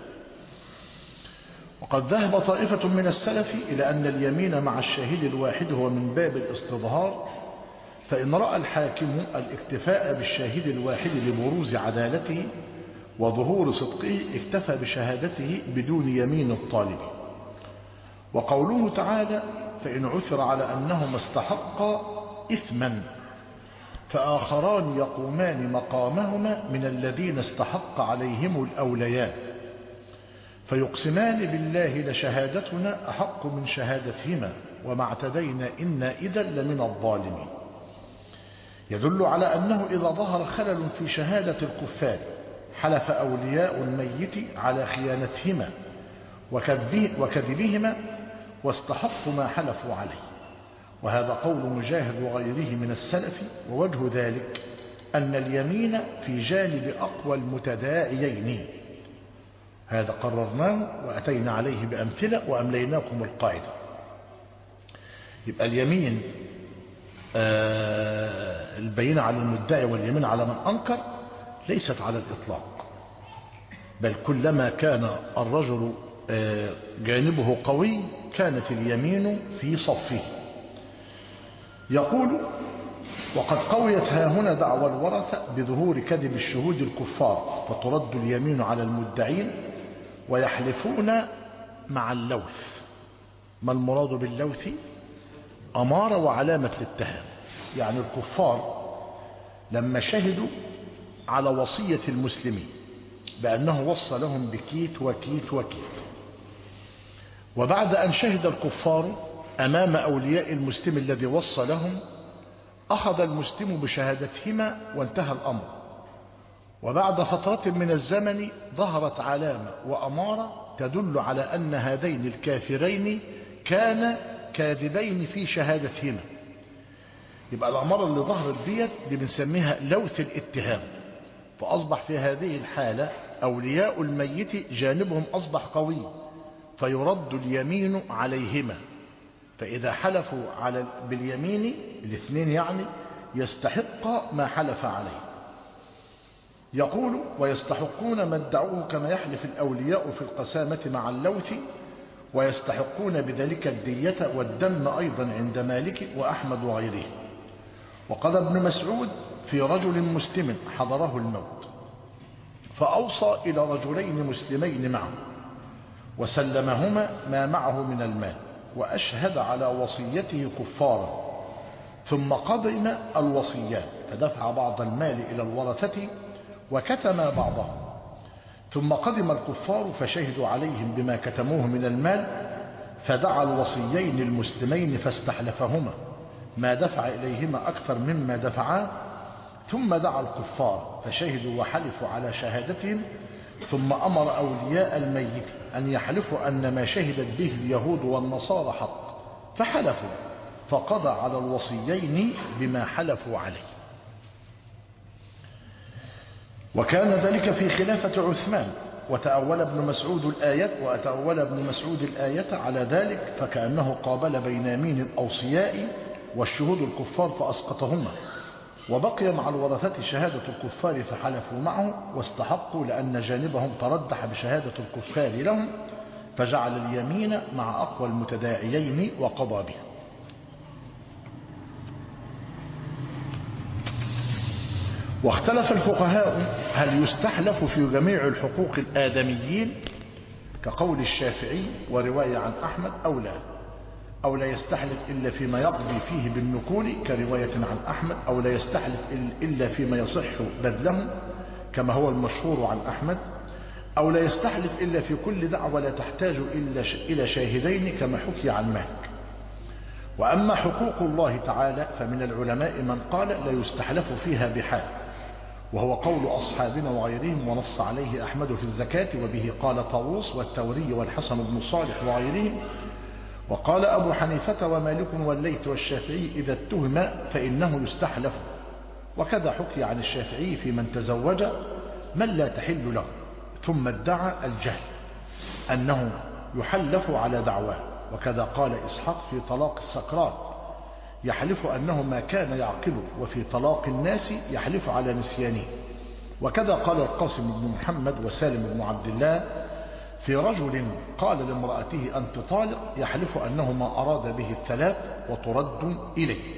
وقد ذهب طائفة من السلف إلى أن اليمين مع الشاهد الواحد هو من باب الاستظهار، فإن رأى الحاكم الاكتفاء بالشاهد الواحد لبروز عدالته وظهور صدقه اكتفى بشهادته بدون يمين الطالب. وقوله تعالى فإن عثر على أنهما استحقا إثما فآخران يقومان مقامهما من الذين استحق عليهم الأوليان فيقسمان بالله لشهادتنا أحق من شهادتهما وما اعتدينا إنا إذا لمن الظالمين. يدل على أنه إذا ظهر خلل في شهادة الكفار حلف أولياء الميت على خيانتهما وكذبهما واستحقوا ما حلفوا عليه. وهذا قول مجاهد وغيره من السلف. ووجه ذلك أن اليمين في جانب أقوى المتداعيين، هذا قررناه وأتينا عليه بأمثلة وأمليناكم القاعدة. يبقى اليمين آه البينة على المدعي واليمين على من أنكر ليست على الإطلاق، بل كلما كان الرجل آه جانبه قوي كانت اليمين في صفه. يقول وقد قويت هاهنا دعوى الورثة بظهور كذب الشهود الكفار فترد اليمين على المدعين ويحلفون مع اللوث. ما المراد باللوث؟ أمارة وعلامة الاتهام. يعني الكفار لما شهدوا على وصية المسلمين بأنه وصى لهم بكيت وكيت وكيت، وبعد أن شهد الكفار أمام أولياء المسلم الذي وصى لهم أخذ المسلم بشهادتهما وانتهى الأمر، وبعد فترة من الزمن ظهرت علامة وأمارة تدل على أن هذين الكافرين كان كاذبين في شهادتهما. يبقى الأمارة اللي ظهرت ديت دي بنسميها لوث الاتهام. فأصبح في هذه الحالة أولياء الميت جانبهم أصبح قوي، فيرد اليمين عليهما، فإذا حلفوا على باليمين الاثنين يعني يستحق ما حلف عليه. يقول: ويستحقون ما ادعوه كما يحلف الأولياء في القسامة مع اللوث، ويستحقون بذلك الدية والدم أيضا عند مالك وأحمد وغيره. وقال ابن مسعود في رجل مسلم حضره الموت فأوصى إلى رجلين مسلمين معه وسلمهما ما معه من المال، وأشهد على وصيته كفارا، ثم قدم الوصيات فدفع بعض المال إلى الورثة وكتم بعضه، ثم قدم الكفار فشهدوا عليهم بما كتموه من المال، فدعا الوصيين المسلمين فاستحلفهما ما دفع إليهما أكثر مما دفعاه، ثم دعا الكفار فشهدوا وحلفوا على شهادتهم، ثم أمر أولياء الميت أن يحلفوا أن ما شهدت به اليهود والنصارى حق، فحلفوا فقضى على الوصيين بما حلفوا عليه. وكان ذلك في خلافة عثمان، وتأول ابن مسعود الآية وتأول ابن مسعود الآية على ذلك، فكأنه قابل بين يمين الأوصياء والشهود الكفار فأسقطهما، وبقي مع الورثة شهادة الكفار فحلفوا معه واستحقوا، لأن جانبهم ترجح بشهادة الكفار لهم، فجعل اليمين مع أقوى المتداعيين وقضى به. واختلف الفقهاء هل يستحلف في جميع الحقوق الآدميين كقول الشافعي ورواية عن أحمد أو لا، أو لا يستحلف إلا فيما يقضي فيه بالنكول كرواية عن أحمد، أو لا يستحلف إلا فيما يصح بذله كما هو المشهور عن أحمد، أو لا يستحلف إلا في كل دعوة لا تحتاج إلى شاهدين كما حكي عن مالك. وأما حقوق الله تعالى فمن العلماء من قال لا يستحلف فيها بحال، وهو قول أصحابنا وغيرهم، ونص عليه أحمد في الزكاة، وبه قال طاووس والثوري والحسن بن صالح وغيرهم. وقال أبو حنيفة ومالك والليث والشافعي إذا اتهم فإنه يستحلف، وكذا حكي عن الشافعي في من تزوج من لا تحل له ثم ادعى الجهل أنه يحلف على دعواه، وكذا قال إسحاق في طلاق السكران يحلف أنه ما كان يعقله، وفي طلاق الناس يحلف على نسيانه، وكذا قال القاسم بن محمد وسالم بن عبد الله في رجل قال لامرأته أنت طالق يحلف أنه ما أراد به الثلاث وترد إليه.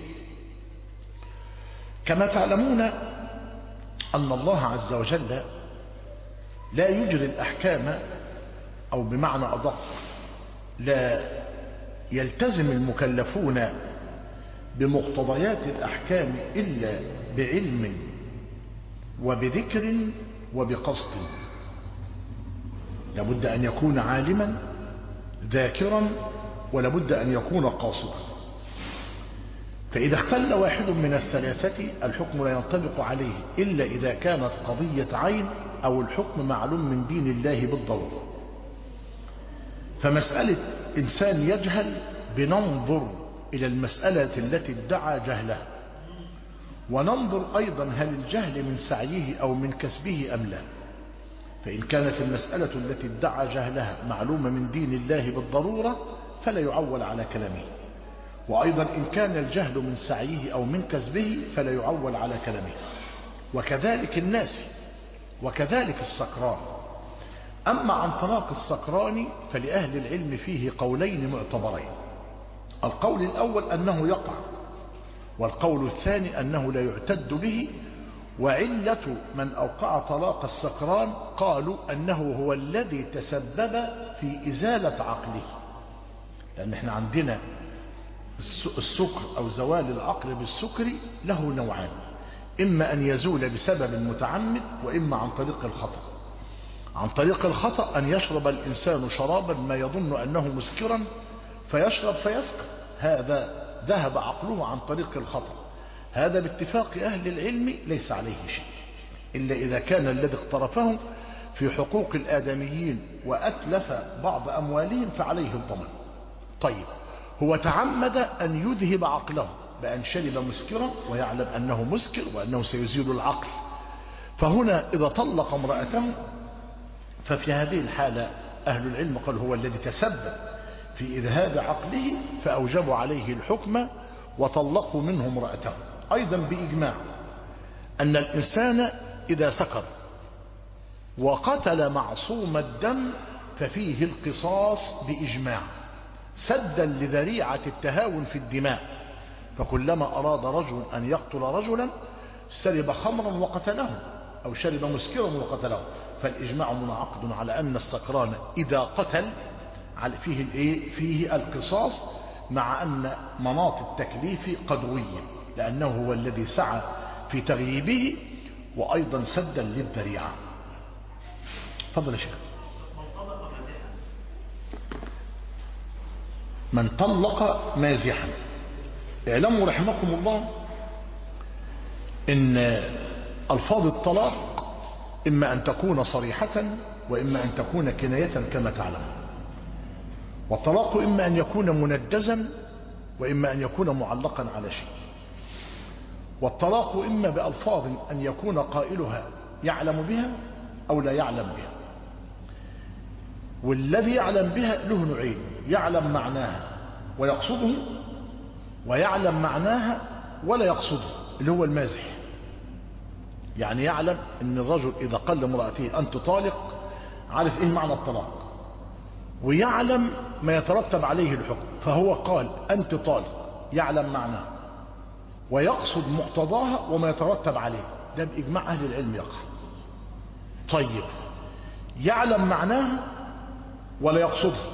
كما تعلمون أن الله عز وجل لا يجري الأحكام، أو بمعنى أدق لا يلتزم المكلفون بمقتضيات الأحكام إلا بعلم وبذكر وبقصد. لابد أن يكون عالما ذاكرا، ولابد أن يكون قاصدا. فإذا اختل واحد من الثلاثة الحكم لا ينطبق عليه إلا إذا كانت قضية عين أو الحكم معلوم من دين الله بالضرورة. فمسألة إنسان يجهل بننظر إلى المسألة التي ادعى جهلها، وننظر أيضا هل الجهل من سعيه أو من كسبه أم لا. فإن كانت المسألة التي ادعى جهلها معلومة من دين الله بالضرورة فلا يعول على كلامه، وأيضا إن كان الجهل من سعيه أو من كسبه فلا يعول على كلامه، وكذلك الناس، وكذلك السكران. أما عن طلاق السكران فلأهل العلم فيه قولين معتبرين: القول الأول أنه يقع، والقول الثاني أنه لا يعتد به. وعلة من أوقع طلاق السكران قالوا أنه هو الذي تسبب في إزالة عقله، لأن احنا عندنا السكر أو زوال العقل بالسكر له نوعان: إما أن يزول بسبب متعمد، وإما عن طريق الخطأ. عن طريق الخطأ أن يشرب الإنسان شرابا ما يظن أنه مسكرا فيشرب فيسكر، هذا ذهب عقله عن طريق الخطأ. هذا باتفاق أهل العلم ليس عليه شيء، إلا إذا كان الذي اقترفه في حقوق الآدميين وأتلف بعض أموالهم فعليه الضمان. طيب، هو تعمد أن يذهب عقله بأن شرب مسكرا ويعلم أنه مسكر وأنه سيزيل العقل، فهنا إذا طلق امرأته ففي هذه الحالة أهل العلم قال هو الذي تسبب في إذهاب عقله فأوجبوا عليه الحكم وطلقوا منه امرأته. أيضا بإجماع أن الإنسان إذا سكر وقتل معصوم الدم ففيه القصاص بإجماع سدا لذريعة التهاون في الدماء. فكلما أراد رجل أن يقتل رجلا شرب خمرا وقتله أو شرب مسكرا وقتله، فالإجماع منعقد على أن السكران إذا قتل فيه الإيه؟ فيه القصاص، مع أن مناط التكليف قدوية لأنه هو الذي سعى في تغييبه وأيضا سدا للذريعة. تفضل يا شيخ. من طلق مازحا، اعلموا رحمكم الله إن ألفاظ الطلاق إما أن تكون صريحة وإما أن تكون كناية كما تعلم. والطلاق إما أن يكون منجزا وإما أن يكون معلقا على شيء. والطلاق إما بألفاظ أن يكون قائلها يعلم بها أو لا يعلم بها. والذي يعلم بها له نوعين: يعلم معناها ويقصده، ويعلم معناها ولا يقصده اللي هو المازح. يعني يعلم ان الرجل اذا قال لامرأته انت طالق عارف ايه معنى الطلاق، ويعلم ما يترتب عليه الحكم، فهو قال انت طالق يعلم معناه ويقصد مقتضاها وما يترتب عليه. ده بإجماع اهل العلم يقع. طيب يعلم معناها ولا يقصدها،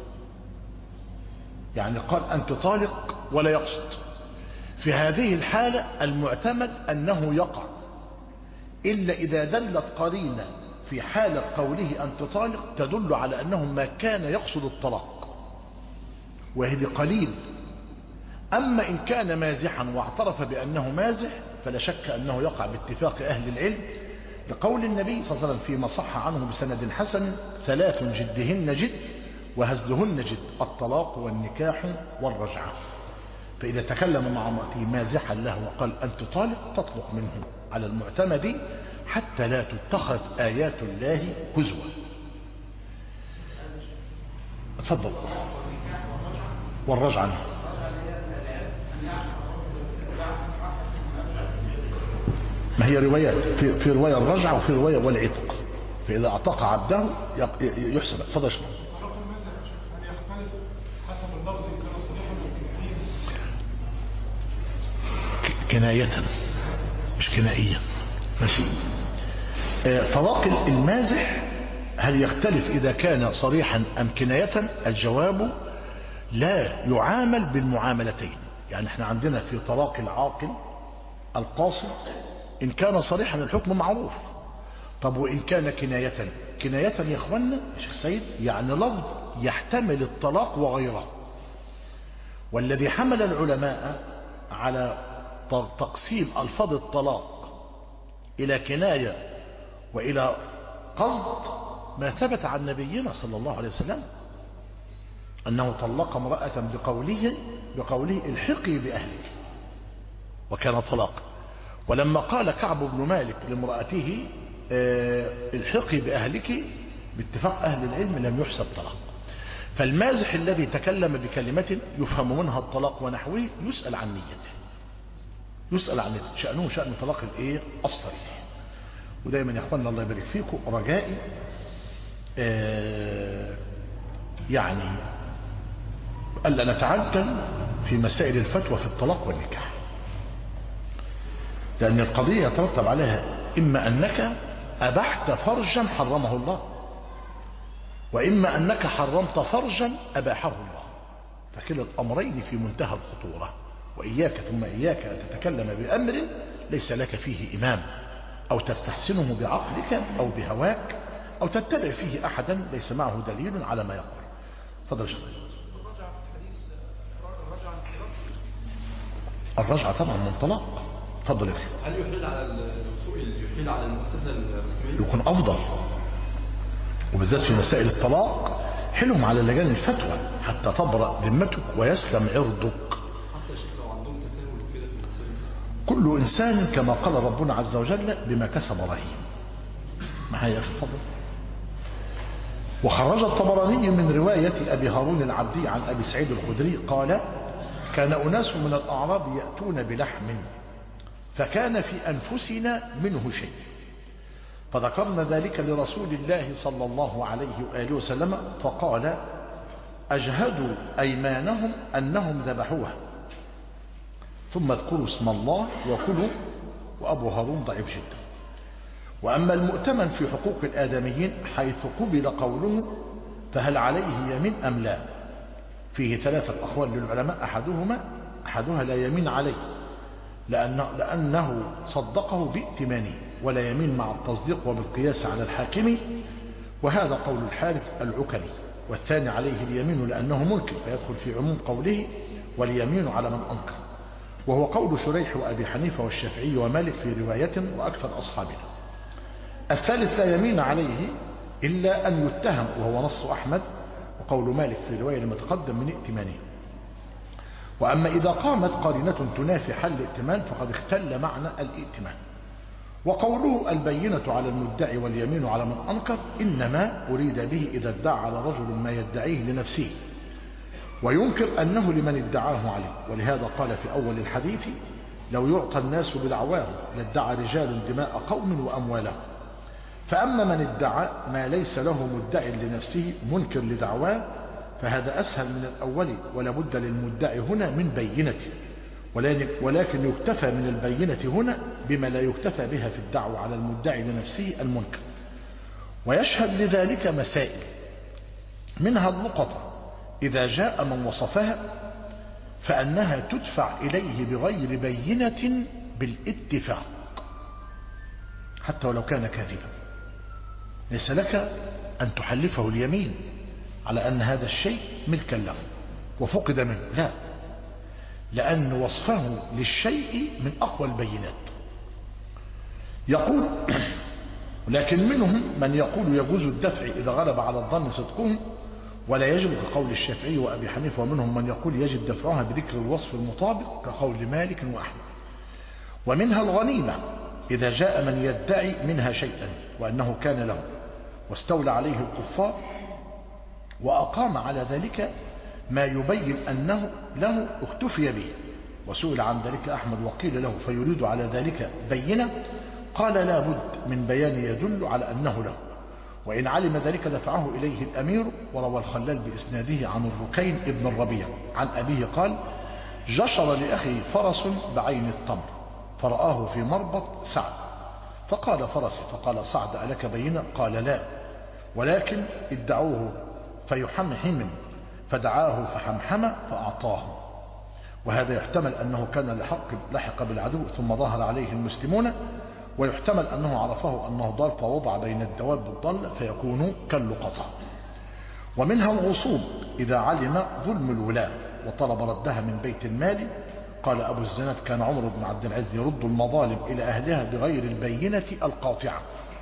يعني قال أنت طالق ولا يقصد، في هذه الحالة المعتمد أنه يقع، إلا إذا دلت قرينة في حالة قوله أنت طالق تدل على أنه ما كان يقصد الطلاق، وهذه قليل. أما إن كان مازحا واعترف بأنه مازح فلا شك أنه يقع باتفاق أهل العلم، لقول النبي صلى الله عليه وسلم فيما صح عنه بسند حسن: ثلاث جدهن جد وهزلهن جد، الطلاق والنكاح والرجعة. فإذا تكلم مع امرأته مازحا له وقال أنت طالق تطلق منه على المعتمد حتى لا تتخذ آيات الله هزوا. تفضل. والرجعة ما هي روايات، في, في رواية الرجعة وفي رواية والعتق، فإذا اعتق عبده يحسب. تفضل. كناية مش كنائيا. ماشي. طلاق المازح هل يختلف إذا كان صريحا أم كناية؟ الجواب لا يعامل بالمعاملتين. يعني احنا عندنا في طلاق العاقل القاصد إن كان صريحا الحكم معروف. طب وإن كان كناية؟ كناية يا إخوانا يا شيخ سيد يعني لفظ يحتمل الطلاق وغيره. والذي حمل العلماء على تقسيم ألفاظ الطلاق إلى كناية وإلى قصد ما ثبت عن نبينا صلى الله عليه وسلم أنه طلق امرأة بقوله بقوله الحقي بأهلك، وكان طلاق. ولما قال كعب بن مالك لامرأته الحقي بأهلك باتفاق أهل العلم لم يحسب طلاق. فالمازح الذي تكلم بكلمة يفهم منها الطلاق ونحوه يسأل عن نيته، يسأل عن نيته، شأنه شأن طلاق الايه الصريح. ودايما يا اخوانا الله يبارك فيكم رجائي آه يعني ألا نتعجل في مسائل الفتوى في الطلاق والنكاح، لأن القضية يترتب عليها إما أنك أبحت فرجا حرمه الله، وإما أنك حرمت فرجا أباحه الله، فكلا الأمرين في منتهى الخطورة. وإياك ثم إياك أن تتكلم بأمر ليس لك فيه إمام، أو تستحسنه بعقلك أو بهواك، أو تتبع فيه أحدا ليس معه دليل على ما يقول. تفضل شيخ. الرجعة طبعا من طلاق. تفضل يا اخي. هل يحيل على الوصول يحيل على المؤسسة الرسمية؟ يكون أفضل، وبالذات في مسائل الطلاق حلهم على لجان الفتوى حتى تبرأ ذمتك ويسلم عرضك. حتى شيخ لو عندهم تساهل وكده في المسائل. كل إنسان كما قال ربنا عز وجل بما كسب رهين. معايا يا أخي؟ تفضل. وخرج الطبراني من رواية أبي هارون العبدي عن أبي سعيد الخدري قال كان أناس من الأعراب يأتون بلحم فكان في أنفسنا منه شيء فذكرنا ذلك لرسول الله صلى الله عليه وآله وسلم فقال أجهدوا أيمانهم أنهم ذبحوها ثم اذكروا اسم الله وكلوا. وأبو هارون ضعيف جدا. وأما المؤتمن في حقوق الآدميين حيث قبل قوله فهل عليه يمين أم لا فيه ثلاثة أقوال للعلماء أحدهما أحدها لا يمين عليه لأنه, لأنه صدقه بائتمانه ولا يمين مع التصديق وبالقياس على الحاكم وهذا قول الحارث العكلي. والثاني عليه اليمين لأنه منكر فيدخل في عموم قوله واليمين على من أنكر وهو قول شريح وأبي حنيفة والشافعي ومالك في رواية وأكثر أصحابنا. الثالث لا يمين عليه إلا أن يتهم وهو نص أحمد وقول مالك في رواية المتقدم من ائتمانه. وأما إذا قامت قرينة تنافي حل الائتمان فقد اختل معنى الائتمان. وقوله البينة على المدعي واليمين على من أنكر إنما أريد به إذا ادعى على رجل ما يدعيه لنفسه وينكر أنه لمن ادعاه عليه. ولهذا قال في أول الحديث لو يعطى الناس بدعواهم لادعى رجال دماء قوم وأموالهم. فأما من ادعى ما ليس له مدعي لنفسه منكر لدعواه فهذا أسهل من الأول ولا بد للمدعي هنا من بينته ولكن يكتفى من البينة هنا بما لا يكتفى بها في الدعوة على المدعي لنفسه المنكر. ويشهد لذلك مسائل منها اللقطة إذا جاء من وصفها فأنها تدفع إليه بغير بينة بالاتفاق حتى ولو كان كاذبا ليس لك أن تحلفه اليمين على أن هذا الشيء ملكا له وفقد منه لا لأن وصفه للشيء من أقوى البينات. يقول لكن منهم من يقول يجوز الدفع إذا غلب على الظن صدقهم ولا يجب كقول الشافعي وأبي حنيفة ومنهم من يقول يجب دفعها بذكر الوصف المطابق كقول مالك وأحمد. ومنها الغنيمة إذا جاء من يدعي منها شيئا وأنه كان له واستولى عليه الكفار وأقام على ذلك ما يبين أنه له اكتفي به وسئل عن ذلك أحمد وقيل له فيريد على ذلك بينة قال لا بد من بيان يدل على أنه له وإن علم ذلك دفعه إليه الأمير. وروى الخلال بإسناده عن الركين ابن الربيع عن أبيه قال جشر لأخي فرس بعين التمر فرآه في مربط سعد فقال فرسي فقال سعد ألك بينة قال لا ولكن ادعوه فيحمحم فدعاه فحمحم فأعطاه. وهذا يحتمل أنه كان لحق لحق بالعدو ثم ظهر عليه المسلمون ويحتمل أنه عرفه أنه ضال فوضع بين الدواب الضال فيكون كاللقطة. ومنها الغصوب إذا علم ظلم الولاة وطلب ردها من بيت المال. قال أبو الزناد كان عمر بن عبد العزيز يرد المظالم إلى أهلها بغير البينة القاطعة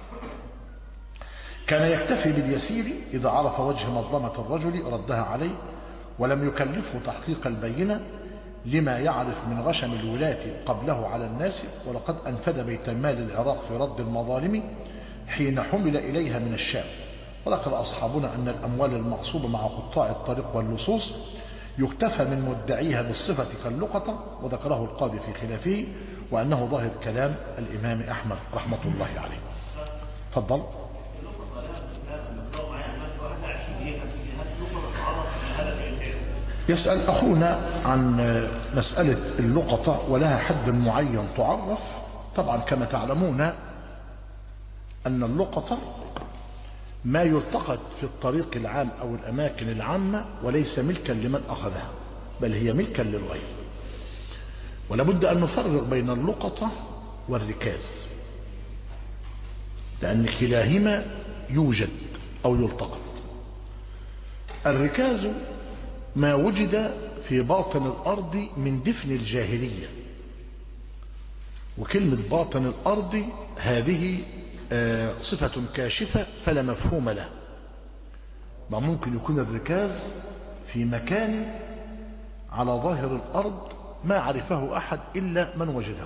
كان يكتفي باليسير إذا عرف وجه مظلمة الرجل ردها عليه ولم يكلفه تحقيق البينة لما يعرف من غشم الولاة قبله على الناس. ولقد أنفذ بيت المال العراق في رد المظالم حين حمل إليها من الشام. وذكر أصحابنا أن الأموال المغصوبة مع قطاع الطريق واللصوص يكتفى من مدعيها بالصفة كاللقطة وذكره القاضي في خلافه وأنه ظاهر كلام الإمام أحمد رحمة الله عليه. تفضل. يسأل أخونا عن مسألة اللقطة ولها حد معين تعرف. طبعا كما تعلمون أن اللقطة ما يلتقط في الطريق العام أو الأماكن العامة وليس ملكا لمن أخذها بل هي ملكا للغير. ولابد أن نفرق بين اللقطة والركاز لأن كلاهما يوجد أو يلتقط. الركاز ما وجد في باطن الأرض من دفن الجاهلية وكلمة باطن الأرض هذه صفة كاشفة فلا مفهوم له. ما ممكن يكون الركاز في مكان على ظاهر الأرض ما عرفه أحد إلا من وجده.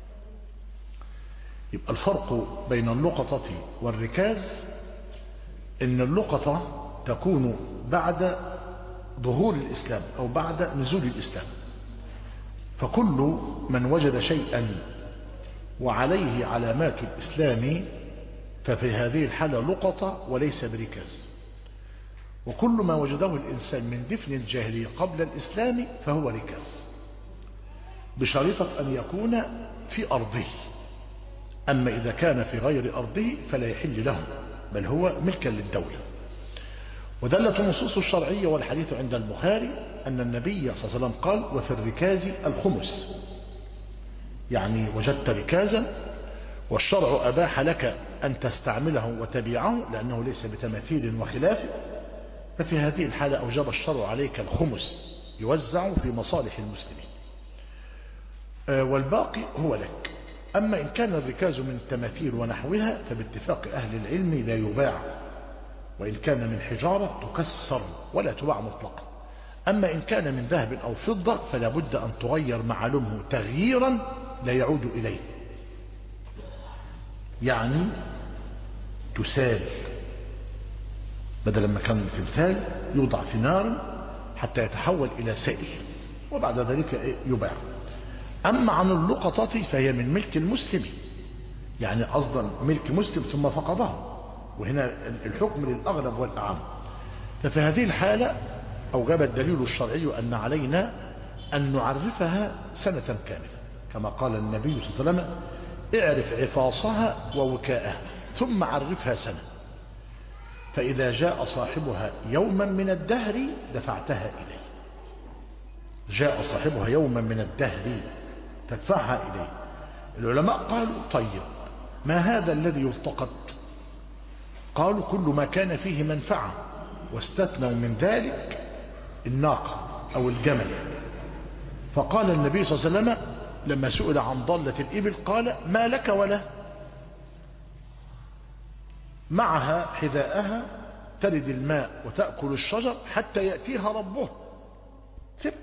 يبقى الفرق بين اللقطة والركاز إن اللقطة تكون بعد ظهور الإسلام أو بعد نزول الإسلام، فكل من وجد شيئا وعليه علامات الإسلام ففي هذه الحالة لقطة وليس بركاز. وكل ما وجده الإنسان من دفن الجاهلية قبل الإسلام فهو ركاز، بشريطة أن يكون في أرضه. أما إذا كان في غير أرضه فلا يحل له، بل هو ملكا للدولة. ودلت النصوص الشرعية والحديث عند البخاري أن النبي صلى الله عليه وسلم قال: وفي الركاز الخمس، يعني وجدت ركازا والشرع أباح لك أن تستعمله وتبيعه لأنه ليس بتماثيل وخلافه، ففي هذه الحالة أوجب الشرع عليك الخمس يوزع في مصالح المسلمين، والباقي هو لك. أما إن كان الركاز من تماثيل ونحوها فباتفاق أهل العلم لا يباع، وإن كان من حجارة تكسر ولا تباع مطلقا. أما إن كان من ذهب أو فضة فلا بد أن تغير معلومه تغييرا لا يعود إليه، يعني تسال، بدل ما كان تمثال يوضع في نار حتى يتحول إلى سائل وبعد ذلك يباع. أما عن اللقطة فهي من ملك المسلم، يعني أصلا ملك مسلم ثم فقدها، وهنا الحكم للأغلب والأعم. ففي هذه الحالة أوجب الدليل الشرعي أن علينا أن نعرفها سنة كاملة، كما قال النبي صلى الله عليه وسلم: اعرف عفاصها ووكاءها ثم عرفها سنة، فإذا جاء صاحبها يوما من الدهر دفعتها إليه. جاء صاحبها يوما من الدهر تدفعها إليه. العلماء قالوا: طيب ما هذا الذي يلتقط؟ قالوا: كل ما كان فيه منفعة، واستثنوا من ذلك الناقة أو الجمل. فقال النبي صلى الله عليه وسلم لما سئل عن ضالة الإبل قال: ما لك ولا؟ معها حذاءها ترد الماء وتأكل الشجر حتى يأتيها ربها. سب.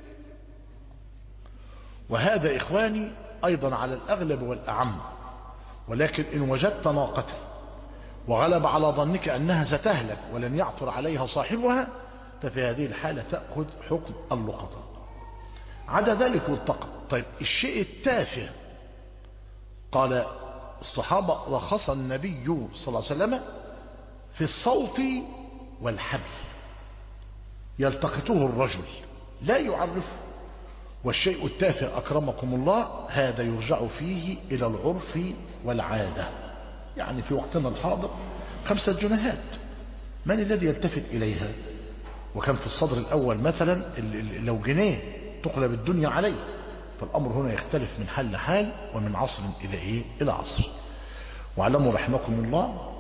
وهذا إخواني أيضا على الأغلب والأعم، ولكن إن وجدت ناقة وغلب على ظنك أنها ستهلك ولن يعثر عليها صاحبها ففي هذه الحالة تأخذ حكم اللقطة. عدا ذلك التقط. طيب الشيء التافه، قال الصحابة: رخص النبي صلى الله عليه وسلم في الصوت والحبل، يلتقطه الرجل لا يعرفه. والشيء التافه أكرمكم الله هذا يرجع فيه إلى العرف والعادة، يعني في وقتنا الحاضر خمسة جنيهات من الذي يلتفت إليها؟ وكان في الصدر الأول مثلا لو جنيه تقلب الدنيا عليه. فالأمر هنا يختلف من حال لحال ومن عصر إلى إيه؟ إلى عصر. واعلموا رحمكم الله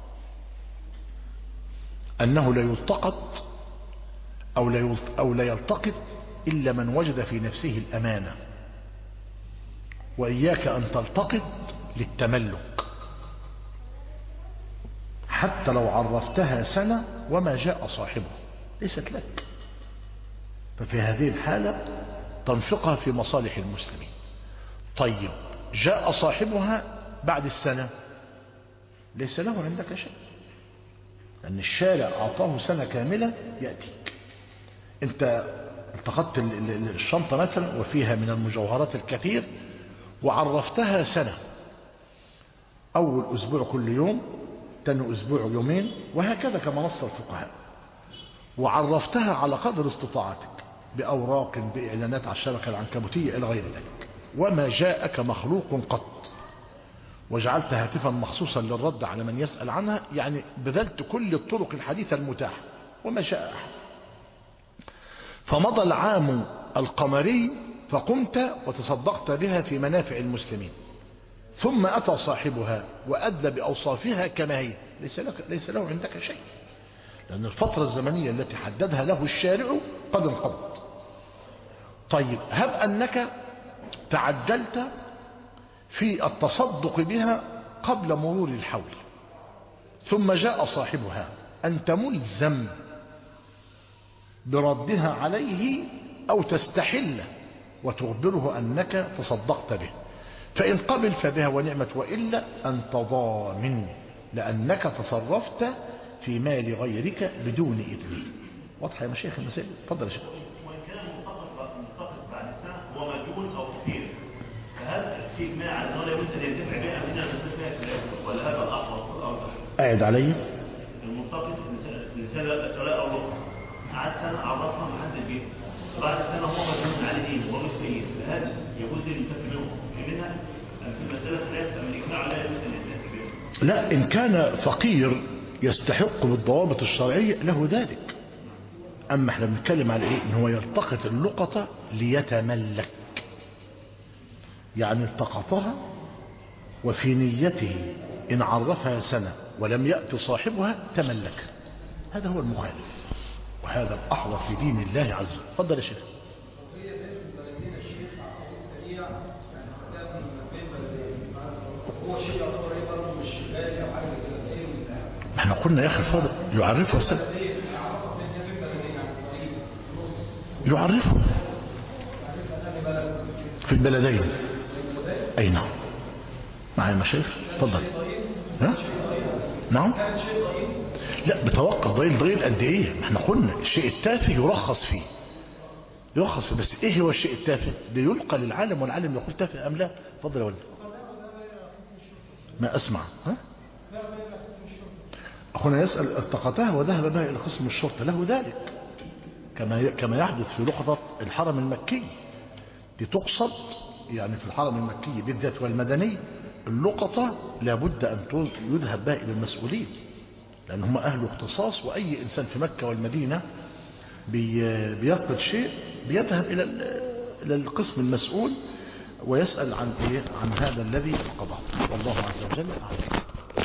أنه لا يلتقط أو لا أو لا يلتقط إلا من وجد في نفسه الأمانة. وإياك أن تلتقط للتملك حتى لو عرفتها سنة وما جاء صاحبه ليست لك، ففي هذه الحالة تنفقها في مصالح المسلمين. طيب جاء صاحبها بعد السنة ليس له عندك شيء، لأن الشارع أعطاه سنة كاملة يأتيك. أنت التقطت الشنطة مثلا وفيها من المجوهرات الكثير وعرفتها سنة، أول أسبوع كل يوم، تاني أسبوع يومين، وهكذا كما نص الفقهاء، وعرفتها على قدر استطاعتك بأوراق بإعلانات على الشبكة العنكبوتية إلى غير ذلك، وما جاءك مخلوق قط، وجعلت هاتفا مخصوصا للرد على من يسأل عنها، يعني بذلت كل الطرق الحديثة المتاحة وما جاء أحد. فمضى العام القمري فقمت وتصدقت بها في منافع المسلمين، ثم أتى صاحبها وأدى بأوصافها كما هي، ليس, لك ليس له عندك شيء، لأن الفترة الزمنية التي حددها له الشارع قد انقضت. طيب هب أنك تعجلت في التصدق بها قبل مرور الحول ثم جاء صاحبها، أنت ملزم بردها عليه أو تستحل وتخبره أنك تصدقت به، فإن قبل فبها ونعمت، وإلا أنت ضامن لأنك تصرفت في مال غيرك بدون إذنه. واضحة يا مشايخ المسائل؟ اتفضل يا شيخ. وإن كان المنتقد المنتقد بعد السنة هو مديون أو فقير، فهل في إجماع على أنه لا بد أن ينتفع بها من المستثمرات ولا هذا الأحوط والأرجح؟ قاعد علي المنتقد الإنسان الطلاق أو الرخصة قعد سنة عرفها ما حدش بيها، بعد السنة هو مديون عليه دين وهو سيد، فهل يجوز أن ينتفع منه منها؟ في المسألة خلاف أم الإجماع لا يجوز أن ينتفع بها؟ لا، إن كان فقير يستحق بالضوابط الشرعية له ذلك. أما احنا بنتكلم على إيه؟ إن هو يلتقط اللقطة ليتملك، يعني التقطها وفي نيته إن عرفها سنة ولم يأتي صاحبها تملك. هذا هو المخالف، وهذا الأحوط في دين الله عز وجل. تفضل يا شيخ. احنا قلنا يا اخي الفاضل يعرفه سنة يعرفه في البلدين. اي نعم معايا مشايخ؟ تفضل. ها؟ نعم. لا بتوقف ضئيل ضئيل قد ايه؟ احنا قلنا الشيء التافه يرخص فيه يرخص فيه بس ايه هو الشيء التافه؟ ده يلقى للعالم والعالم يقول تافه ام لا. تفضل يا ولد. ما اسمع. ها؟ أخونا يسأل التقطها وذهب بها إلى قسم الشرطة، له ذلك كما كما يحدث في لقطة الحرم المكي. دي تقصد يعني في الحرم المكي بالذات والمدني، اللقطة لابد أن يذهب بها إلى المسؤولين، لأن هم أهل اختصاص، وأي إنسان في مكة والمدينة بيفقد شيء بيذهب إلى إلى القسم المسؤول ويسأل عن إيه؟ عن هذا الذي قضاه. والله عز وجل أعلم.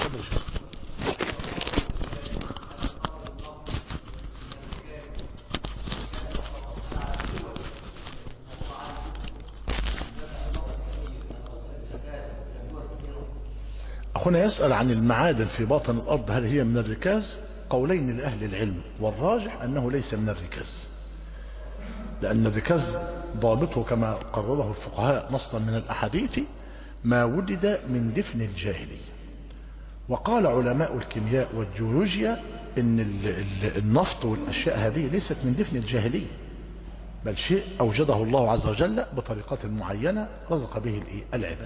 أخونا يسأل عن المعادن في باطن الأرض هل هي من الركاز؟ قولين لأهل العلم، والراجح أنه ليس من الركاز، لأن الركاز ضابطه كما قرره الفقهاء نصا من الأحاديث ما وجد من دفن الجاهلية. وقال علماء الكيمياء والجيولوجيا إن النفط والأشياء هذه ليست من دفن الجاهلية، بل شيء أوجده الله عز وجل بطريقة معينة رزق به العباد.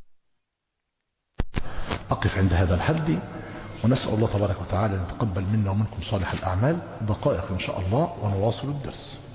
أقف عند هذا الحد، ونسأل الله تبارك وتعالى أن يتقبل منا ومنكم صالح الأعمال. دقائق إن شاء الله ونواصل الدرس.